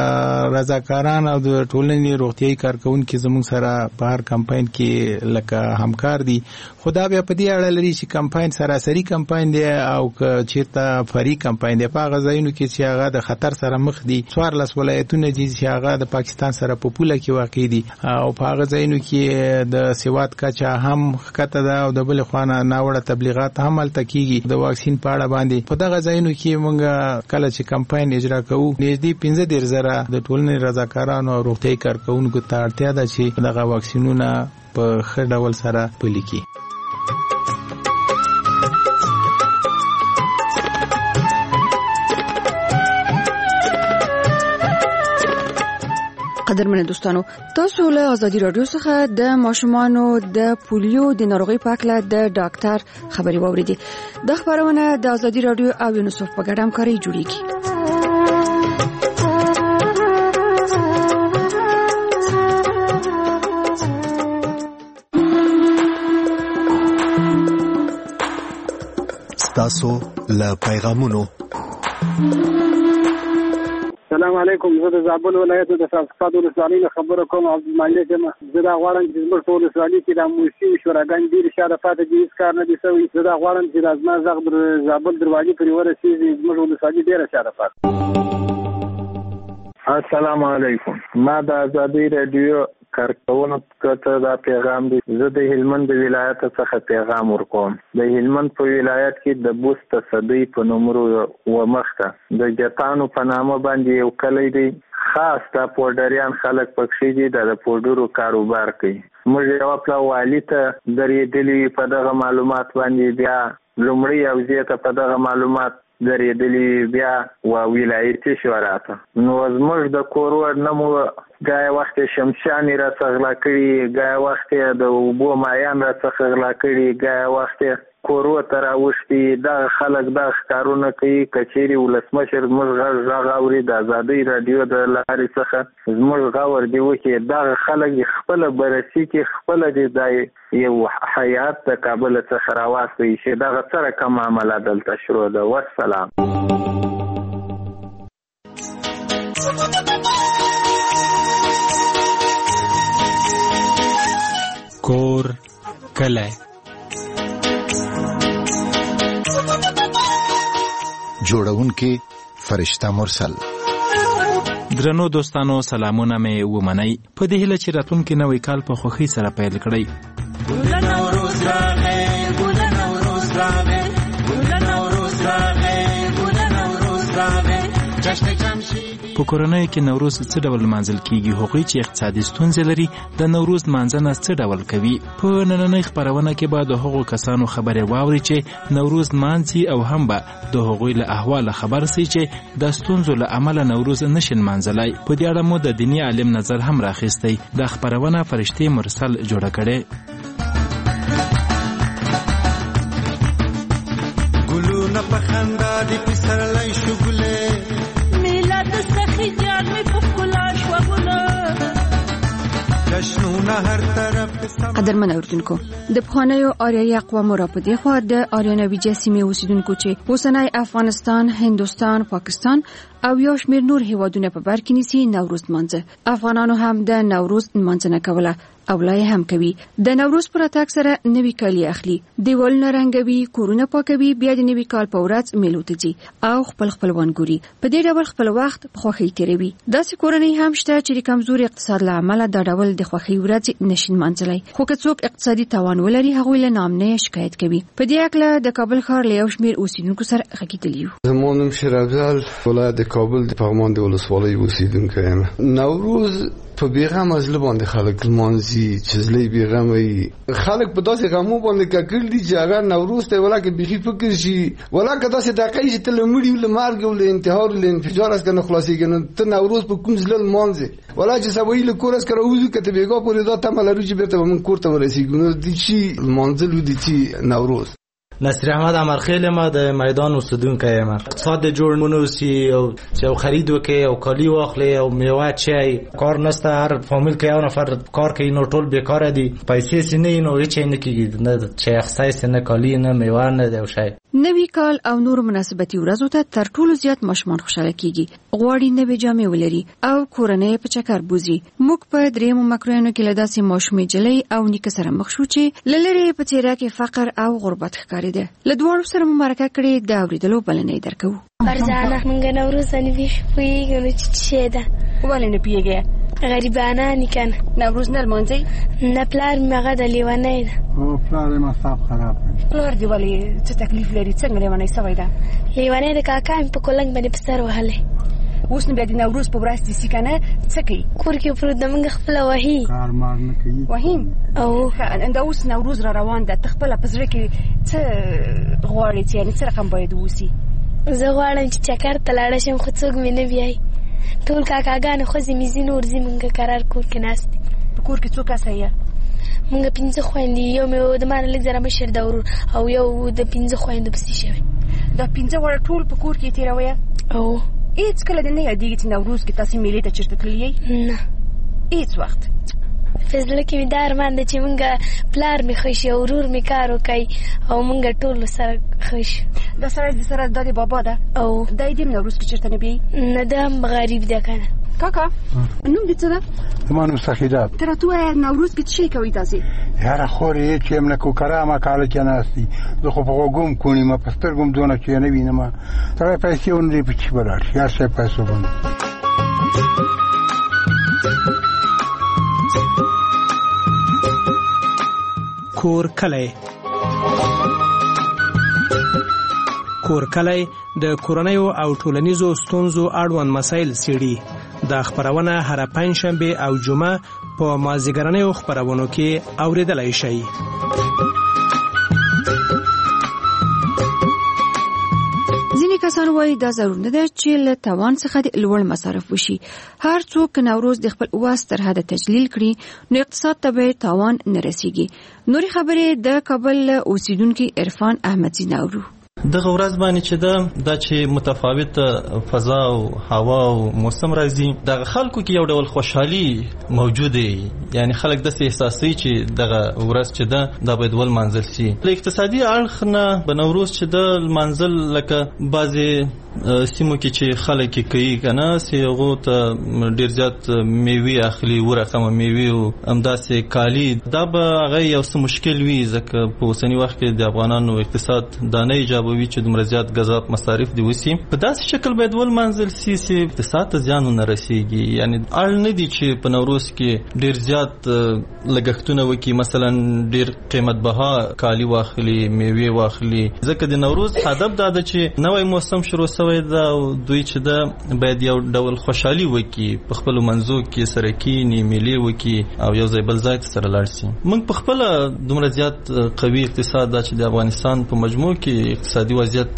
رضاکاران او د ټولنې روغتیایي کارکوونکي زموږ سره په هر کمپاین کې لکه همکار دي. خو دا بیا په دې اړه لري چې کمپاین سراسري کمپاین دی او که چېرته فري کمپاین دی په هغه ځایونو کې چې هغه د خطر سره مخ دي. څوارلس ولایتونه دي چې هغه د پاکستان سره په پوله کې واقع دي او په هغه ځایونو کې د سواد کچه هم ښکته ده او د بلې خوا نه ناوړه تبلیغات هم هلته کېږي د واکسین په اړه باندې. په دغه ځایونو کې موږ کله چې کمپاین اجرا کوو. نږدې پنځه دېرش زره د ټولنې رضاکارانو او روغتیايي کارکونکو ته اړتیا ده چې دغه واکسینونه په ښه ډول سره پلي کړي. قدرمن دوستانو، تاسو له ازادي رادیو څخه د ماشومانو د پولیو د ناروغي په اړه د ډاکټر خبري واوریدي. د خبرونه د ازادي رادیو او یونیسف په ګډه همکاري جوړیږي. ستاسو له پیغامونو. السلام علیکم. زه د زابل ولایت د صفقات ولسوالۍ نه خبره کوم. عبدالمالک یم. زه دا غواړم چې زموږ په ولسوالۍ کې د موسسي شوراګانې ډېرې شاته پاتې دي، هېڅ کار نه دي شوی. زه دا غواړم چې دا زما غږ د زابل دروازې پورې ورسېږي. زموږ ولسوالۍ ډېره شاته پاتې. السلام علیکم. ما د ازادي رادیو کارکونکو ته دا پیغام دی. زه د هلمند ولایت څخه پیغام ورکوم. د هلمند په ولایت کې د بوست صدۍ په نومرو و مخته د جتانو په نامه باندې یو کلی دی. خاص د پوډریان خلک پکښې دي د پوډرو کاروبار کوي. موږ یو خپل والی ته درېدلې په دغه معلومات باندې بیا لومړی او زیاته په دغه معلومات درېدلې بیا و ولایتي شورا ته. نو زموږ د کور ور نه مو ګای وخت شمشاني را څغلا کړي، ګای وخت د اوبو مایان را څغلا کړي، ګای وخت کورو ته راوښتي. دغه خلک دا ښکارونه کوي. کچېرې ولسمشر زموږ غږ اوري د ازادۍ راډیو د لارې څخه زموږ غور دی وکړي. دغه خلک خپله بررسي کې خپله دې دا یو حیات د کابل څخه راواستوي چې دغه سره کوم عمله دلته شروع ده. والسلام. کور کلی جوړونکي فرشته مرسل. درنو دوستانو، سلامونه مې ومنئ. په دې هیله چې راتلونکي نوی کال په خوښۍ سره پیل کړئ. ګل نوروز راغی، ګل نوروز راغی، ګل نوروز راغی، ګل نوروز راغی. جشن جمشید په کورنۍ کې نوروز څه ډول لمانځل کیږي؟ هغوی چې اقتصادي ستونزې لري د نوروز لمانځنه څه ډول کوي؟ په نننۍ خپرونه کې به د هغو کسانو خبرې واوري چې نوروز لمانځي او هم به د هغوی له احواله خبر سي چې د ستونزو له امله نوروز نشي لمانځلی. په دې اړه مو د دیني عالم نظر هم راخیستی. دا خپرونه فرشتې مرسل جوړه کړې. ګلونه په خندا دي پسرلی شګلې میلاد سخی جان می په کلا شوګونه جشنونه هر طرف. قدرمن اوردونکو، د پخوانیو آریایي اقوامو را په دې خوا د آریانوي جسیمې اوسیدونکو چې اوسنی افغانستان، هندوستان، پاکستان او یو شمېر نور هیوادونه په بر کې نیسي نوروز لمانځه. افغانانو هم د نوروز لمانځنه کوله او لا هم کوي. د نوروز پر اتاک سره نوی کالی اخلي، دیوالونه رنګوي، کورونه پاکوي، بیا د نوی کال په ورځ میلو ته ځي او خپل خپلوان ګوري. په دې ډول خپل وخت په خوښۍ تیروي. داسې کورنۍ هم شته چې د کمزوري اقتصاد له امله دا ډول د خوښۍ ورځ نشي لمانځلی، خو که څوک اقتصادي تاوان ولري هغوی له نامنیه شکایت کوي. په دې اړه د کابل ښار له یو شمېر اوسیدونکو سره غږېدلي یو. زما نوم شیرافضل، ولایت د کابل د پغمان د ولسوالۍ اوسیدونکی یم. نوروز په بیغم از لباندې خلک لمانځي چې زلی بیغم وي. خلک په داسې غمو باندې ککړ دي چې هغه نوروز ته ولا کې بيخي فکر شي، ولا که داسې دقیق چې تل مړي ول مرګ ول انتحار ول انفجار اس کنه خلاصيږي نو ته نوروز په کوم ځل لمانځي، ولا چې سوي له کورس کرا وځو کته بیګا پورې دا تمه لرو چې بیرته من کوړه ورسیږي. نو دي شي لمانځل دي چې نوروز. نصیر احمد امرخیل ما د میدان اوسیدونکی یم. اقتصاد جوړ مونوسی او چې خرید وکي او کالی واخلي او میوه چای کار نسته. هر فامیل کې یو نفر کار کوي نو ټول بیکاره دي، پیسې سینې نو هیڅ نه کیږي، نه چای اخصایي نه کالی نه میوه نه دی شای. نوی کال او نور مناسبتي ورځو ته تر ټولو زیات ماشومان خوشاله کیږي، غواړي نوې جامې ولري او کورنۍ په چکر بوزي. موږ په دریمو مکروینو کې له داسې ماشومې جلۍ او نیکه سره مخ شو چې لری په څیره کې فقر او غربت ښکاري ده. له دوړو سره مبارکه کړې د اوریدلو بلنې درکو. فرزانه منګ نوروز نه ویښ پویګنه چې شه ده ولې نه پیږي غریبانانی کنه. نوروز نه لمانځي؟ نه پلار مې هغه د لیونی ده. او پلار یې مصاب خراب کړ. پلار دې ولې څه تکلیف لري؟ څنګه لیونی سوی ده؟ لیونی د کاکا مې په کولنګ باندې په سر وهلی. اوس نو بیا د نوروز په ورځ دې سي که نه څه کوي؟ کور کې پروت ده، موږ خپله وهي. کار مار نه کوي. وهیم؟ او دا اوس نوروز را روان ده، ته خپله په زړه کې څه غواړې چې یعنې څه رقم باید ووسي؟ زه غواړم چې چکر ته لاړه شم خو څوک مې نه بیایي. ټول کاکاګانې خوځې مې ځي نور ځي، مونږ کرار کور کې ناست دي. په کور کې څو کسه یې؟ مونږ پنځه خویندې، یو مې د ما نه لږ ذره مشر ده ورور، او یو د پنځه خویندو پسې شوی. دا پنځه واړه ټول په کور کې تېروئ؟ او هېڅ کله دې نه یادېږي چې نوروز کې تاسې میلې ته چېرته تللي یئ؟ نه، هېڅ وخت. په زړه کې مې دا ارمان ده چې مونږ پلار مې ښه شي او ورور مې کار وکړي او مونږ ټول سره ښه شو. دا سړی د سره دا د بابا ده؟ او دی دې نوروز کې چېرته نه بیایي؟ نه، دا هم غریب ده که نه. کاکا نوم دې څه ده؟ زما نوم سخیدات. ته راته ووایه نوروز کې څه شی کوئ تاسې؟ یاره خور یې چې یم نه کوکره همه کاله کې ناست دي، زه خو په غوږو م کوڼیم، په سترګو م دونه چې یې نه وینم. سړی پیسې ونه لري په چي به لاړ شي، هر شی پیسو باندې. کور کلی. کور کلی د کورنیو او ټولنیزو ستونزو اړوند مسایل څېړي. دا خپرونه هره پنجشنبه او جمعه په مازدیګرنیو خپرونو کې اورېدلی شئ. ځینې کسان وایي دا ضرور نه ده چې له توان څخه د لوړ مصارف وشي. هر څوک نوروز د خپل واس تر حده تجلیل کړي نو اقتصاد ته به تاوان نه رسیږي. نورې خبرې د کابل اوسیدونکي عرفان احمدزي نورو. دغه ورځ باندې چې ده دا چې متفاوته فضا او هوا او موسم راځي، دغه خلکو کې یو ډول خوشحالي موجوده، یعنی خلک داسې احساسوي چې دغه ورځ چې ده دا باید ولمانځل شي. له اقتصادي اړخ نه به نوروز چې ده لمانځل لکه بعضې سیمو کې چې خلک یې کوي که نه، چې هغو ته ډېر زیات میوې اخلي، ورقمه میوې او همداسې کالي، دا به هغه یو څه مشکل وي، ځکه په اوسني وخت کې د افغانانو اقتصاد دا نه ایجابوي چې دومره زیات غذا مصارف دي وسي. په داسې شکل باید ولمانځل شي چې اقتصاد ته زیان ونه رسېږي. یعنی اړ نه دي چې په نوروز کې ډېر زیات لګښتونه وکړي، مثلا ډېر قیمت بها کالي واخلي، میوې واخلي، ځکه د نوروز هدف دا ده چې نوی موسم شروع سوی ده او دوی چې ده باید یو ډول خوشحالي وکړي، په خپلو منځو کې سره کښېني، میلې وکړي او یو ځای بل ځای ته سره لاړ شي. موږ په خپله دومره زیات قوي اقتصاد ده چې د افغانستان په مجموع کې اقتصادي وضعیت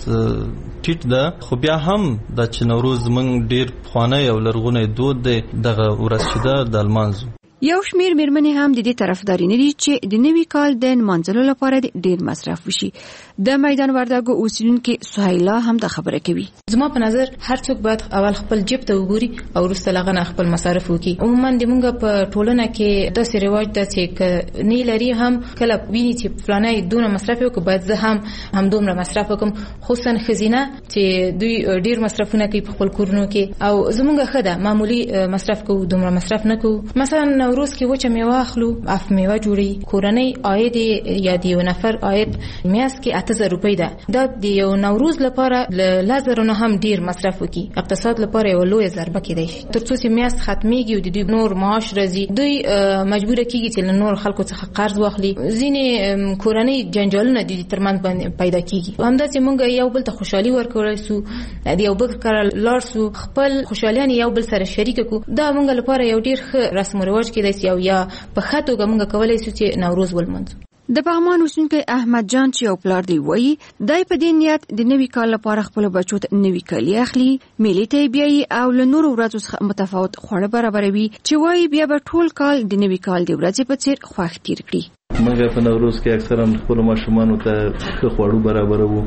ټیټ ده، خو بیا هم دا چې نوروز موږ ډېر پخوانی او لرغونی دود دی دغه ورځ چې ده د لمانځو. یو شمیر میرمنې هم د دې طرفداري نه دي چې د نوي کال د نمانځلو لپاره ډېر مصرف وشي. د میدان وردګو اوسیدونکي سهیلا هم د خبره کوي. زما په نظر هر څوک باید اول خپل جیب ته وګوري او وروسته له هغه نه خپل مصارف وکړي. عموما د موږ په ټولنه کې داسې رواج ده چې نه لري هم کله ویني چې فلانی دونه مصرف وکړي باید زه هم همدومره مصرف وکړم، خصوصا ښځینه چې دوی ډېر مصرفونه کوي په خپل کورونو کې او زموږ ښه ده معمولي مصرف کوو، دومره مصرف نه کوو. مثلا نوروز کې وچه میوه اخلو، اف میوه جوړي، کورنۍ عاید یا د یو نفر عاید میاشت کې اته زره روپۍ ده. دا د یو نوروز لپاره له زرو نه هم ډیر مصرف وکړي، اقتصاد لپاره یو لوی ضربه کېدای شي. تر څو چې میاشت ختمېږي او د دوی نور معاش راځي، دوی مجبور کېږي چې له نور خلکو څخه قرض واخلي. ځینې کورنۍ جنجالونه د دې ترمنځ باندې پیدا کېږي. همداسې موږ یو بل ته خوشحالي ورکولی سو، د یو بل کره لاړ سو، خپل خوشحالیان یو بل سره شریک کړو. دا موږ لپاره یو ډیر ښه رسم و رواج کېدای شي او یا په ښه توګه موږ کولی سو چې نوروز ولمانځو. د پغمان اوسیدونکی احمد جان چې یو پلار دی وایي دی په دې نیت د نوي کال لپاره خپلو بچو ته نوي کالي اخلي، میلې ته یې بیایي او له نورو ورځو څخه متفاوت خواړه برابروي چې وایي بیا به ټول کال د نوي کال د ورځې په څېر خوښ تیر کړي. موږ په نوروز کې اکثرا خپل ماشومانو ته ښه خواړو برابروو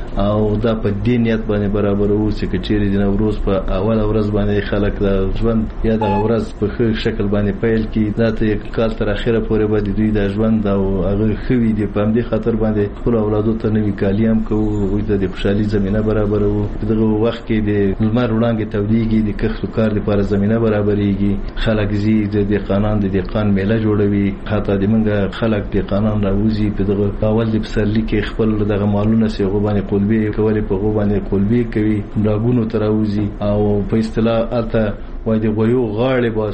او دا په دې نیت باندې برابروو چې کچېرې د نوروز په اوله ورځ باندې خلک د ژوند یا د ورځ په ښه شکل باندې پیل کړي، دا ته کال تر اخره پورې به دوی د ژوند او هغه ښه وي. د په همدې خاطر باندې خپل اولادو ته نوي کالي هم کوو، هغوی ته د خوشحالي زمینه برابروو. په دغه وخت کې د لمر وړانګې تودېږي، د کښت و کار لپاره زمینه برابرېږي، خلک ځي د دهقانان د دهقان میله جوړوي، حتی د موږ خلک دهقانان راوځي په دغه اول د پسرلي کې خپل دغه مالونه چې هغو باندې قلبې کولې په هغو باندې قلبې کوي، راګونو ته راوځي او په اصطلاح هلته وایي د غویو غاړې باسو.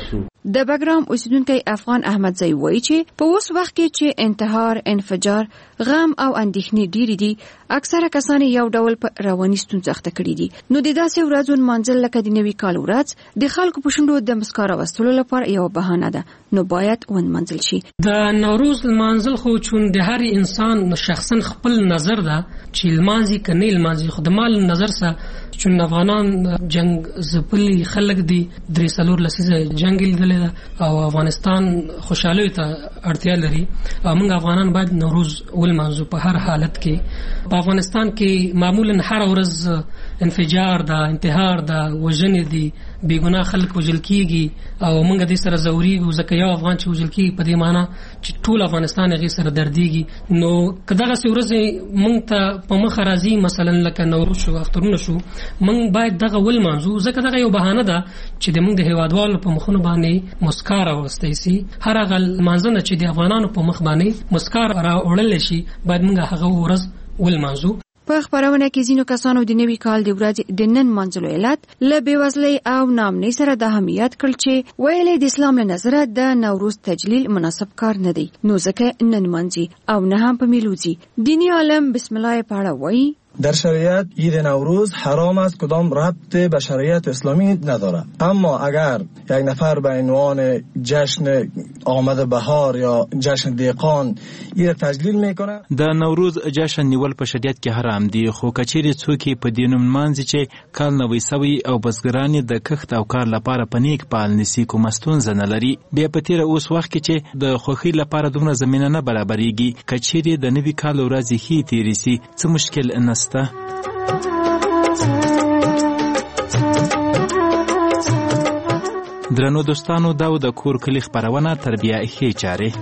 د بګرام اوسیدونکو افغان احمد زئی وایي چې په اوس وخت کې چې انتحار، انفجار، غم او اندېښنې ډېری دي، اکثره کسان یو ډول په رواني ستونزه اخته کړي دي. نو د داسې ورځو منځل لکه د نوي کال ورځ د خلکو په شونډو د مسکا راوستلو لپاره یو بهانه ده، نو باید ونمنځل شي. د نوروز منځل خو چون د هر انسان شخصا خپل نظر ده چې لمانځي کني لمانځي، خو د مال نظر سره چون افغانان جنگ زپلی خلک دي درې سلور لسیزه جنگ لیدل او افغانستان خوشاله ته اړتیا لري او موږ افغانان باید نوروز ولمانځو په هر حالت کې. په افغانستان کې معمولا هر ورځ انفجار ده، انتحار ده، وژنې دي، بې ګناه خلک وژل کیږي او موږ دې سره ځوريږو ځکه یو افغان چې وژل کیږي په دې معنی چې ټول افغانستان هغې سره دردیږي. نو که دغسې ورځې موږ ته په مخه راځي مثلا لکه نوروز شو، اخترونه شو، موږ باید دغه ولمانځو ځکه دغه یو بهانه ده چې د موږ د هیوادوالو په مخونو باندې مسکا راوستی سي. هر هغه لمانځنه چې د افغانانو په مخ باندې مسکا راوړلی شي باید موږ هغه ورځ ولمانځو. په خبرونه کې ځینو کسانو د نوي کال د ورځې د نن منځلو علت له بېوزلۍ او ناامنۍ سره د اهمیت کړل چې ویلې د اسلام له نظره د نوروز تجلیل مناسب کار نه دی، نو ځکه نن منځي او نه هم په میلوزي. دینی عالم بسم الله په اړه وایي در شریعت عید نوروز حرام است، کدام ربط به شریعت اسلامی نداره. اما اگر یک نفر به عنوان جشن آمد بهار یا جشن دیقان این تجلیل میکنه، د نوروز جشن نیول په شریعت کې حرام دي، خو کچېرې څوک په دې نوم لمانځي چې کال نوی سوی او بزګران د کښت او کار لپاره په نیک پال نیسي، کومه ستونزه نه لري. بیا په تېره اوس وخت کې چې د خوښۍ لپاره دومره زمینه نه برابرېږي، کچېرې د نوي کال ورځې ښې تېرې سي څه مشکل نه سته. درنو دوستانو، دا د کور کلی خپرونه تربیه ښې چارې.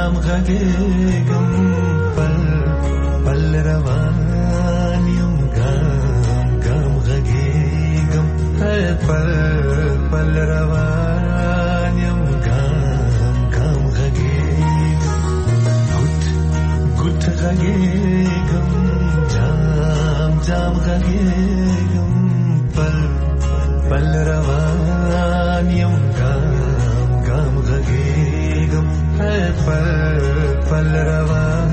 جام غږېږم پل پل روان یم ګام ګام غږېږم پل پل روان یم ګام ګام غږېږم ګوت ګوت غږېږم جام جام غږېږم پل پل روان یم ګام ګام غږېږم پل پل روان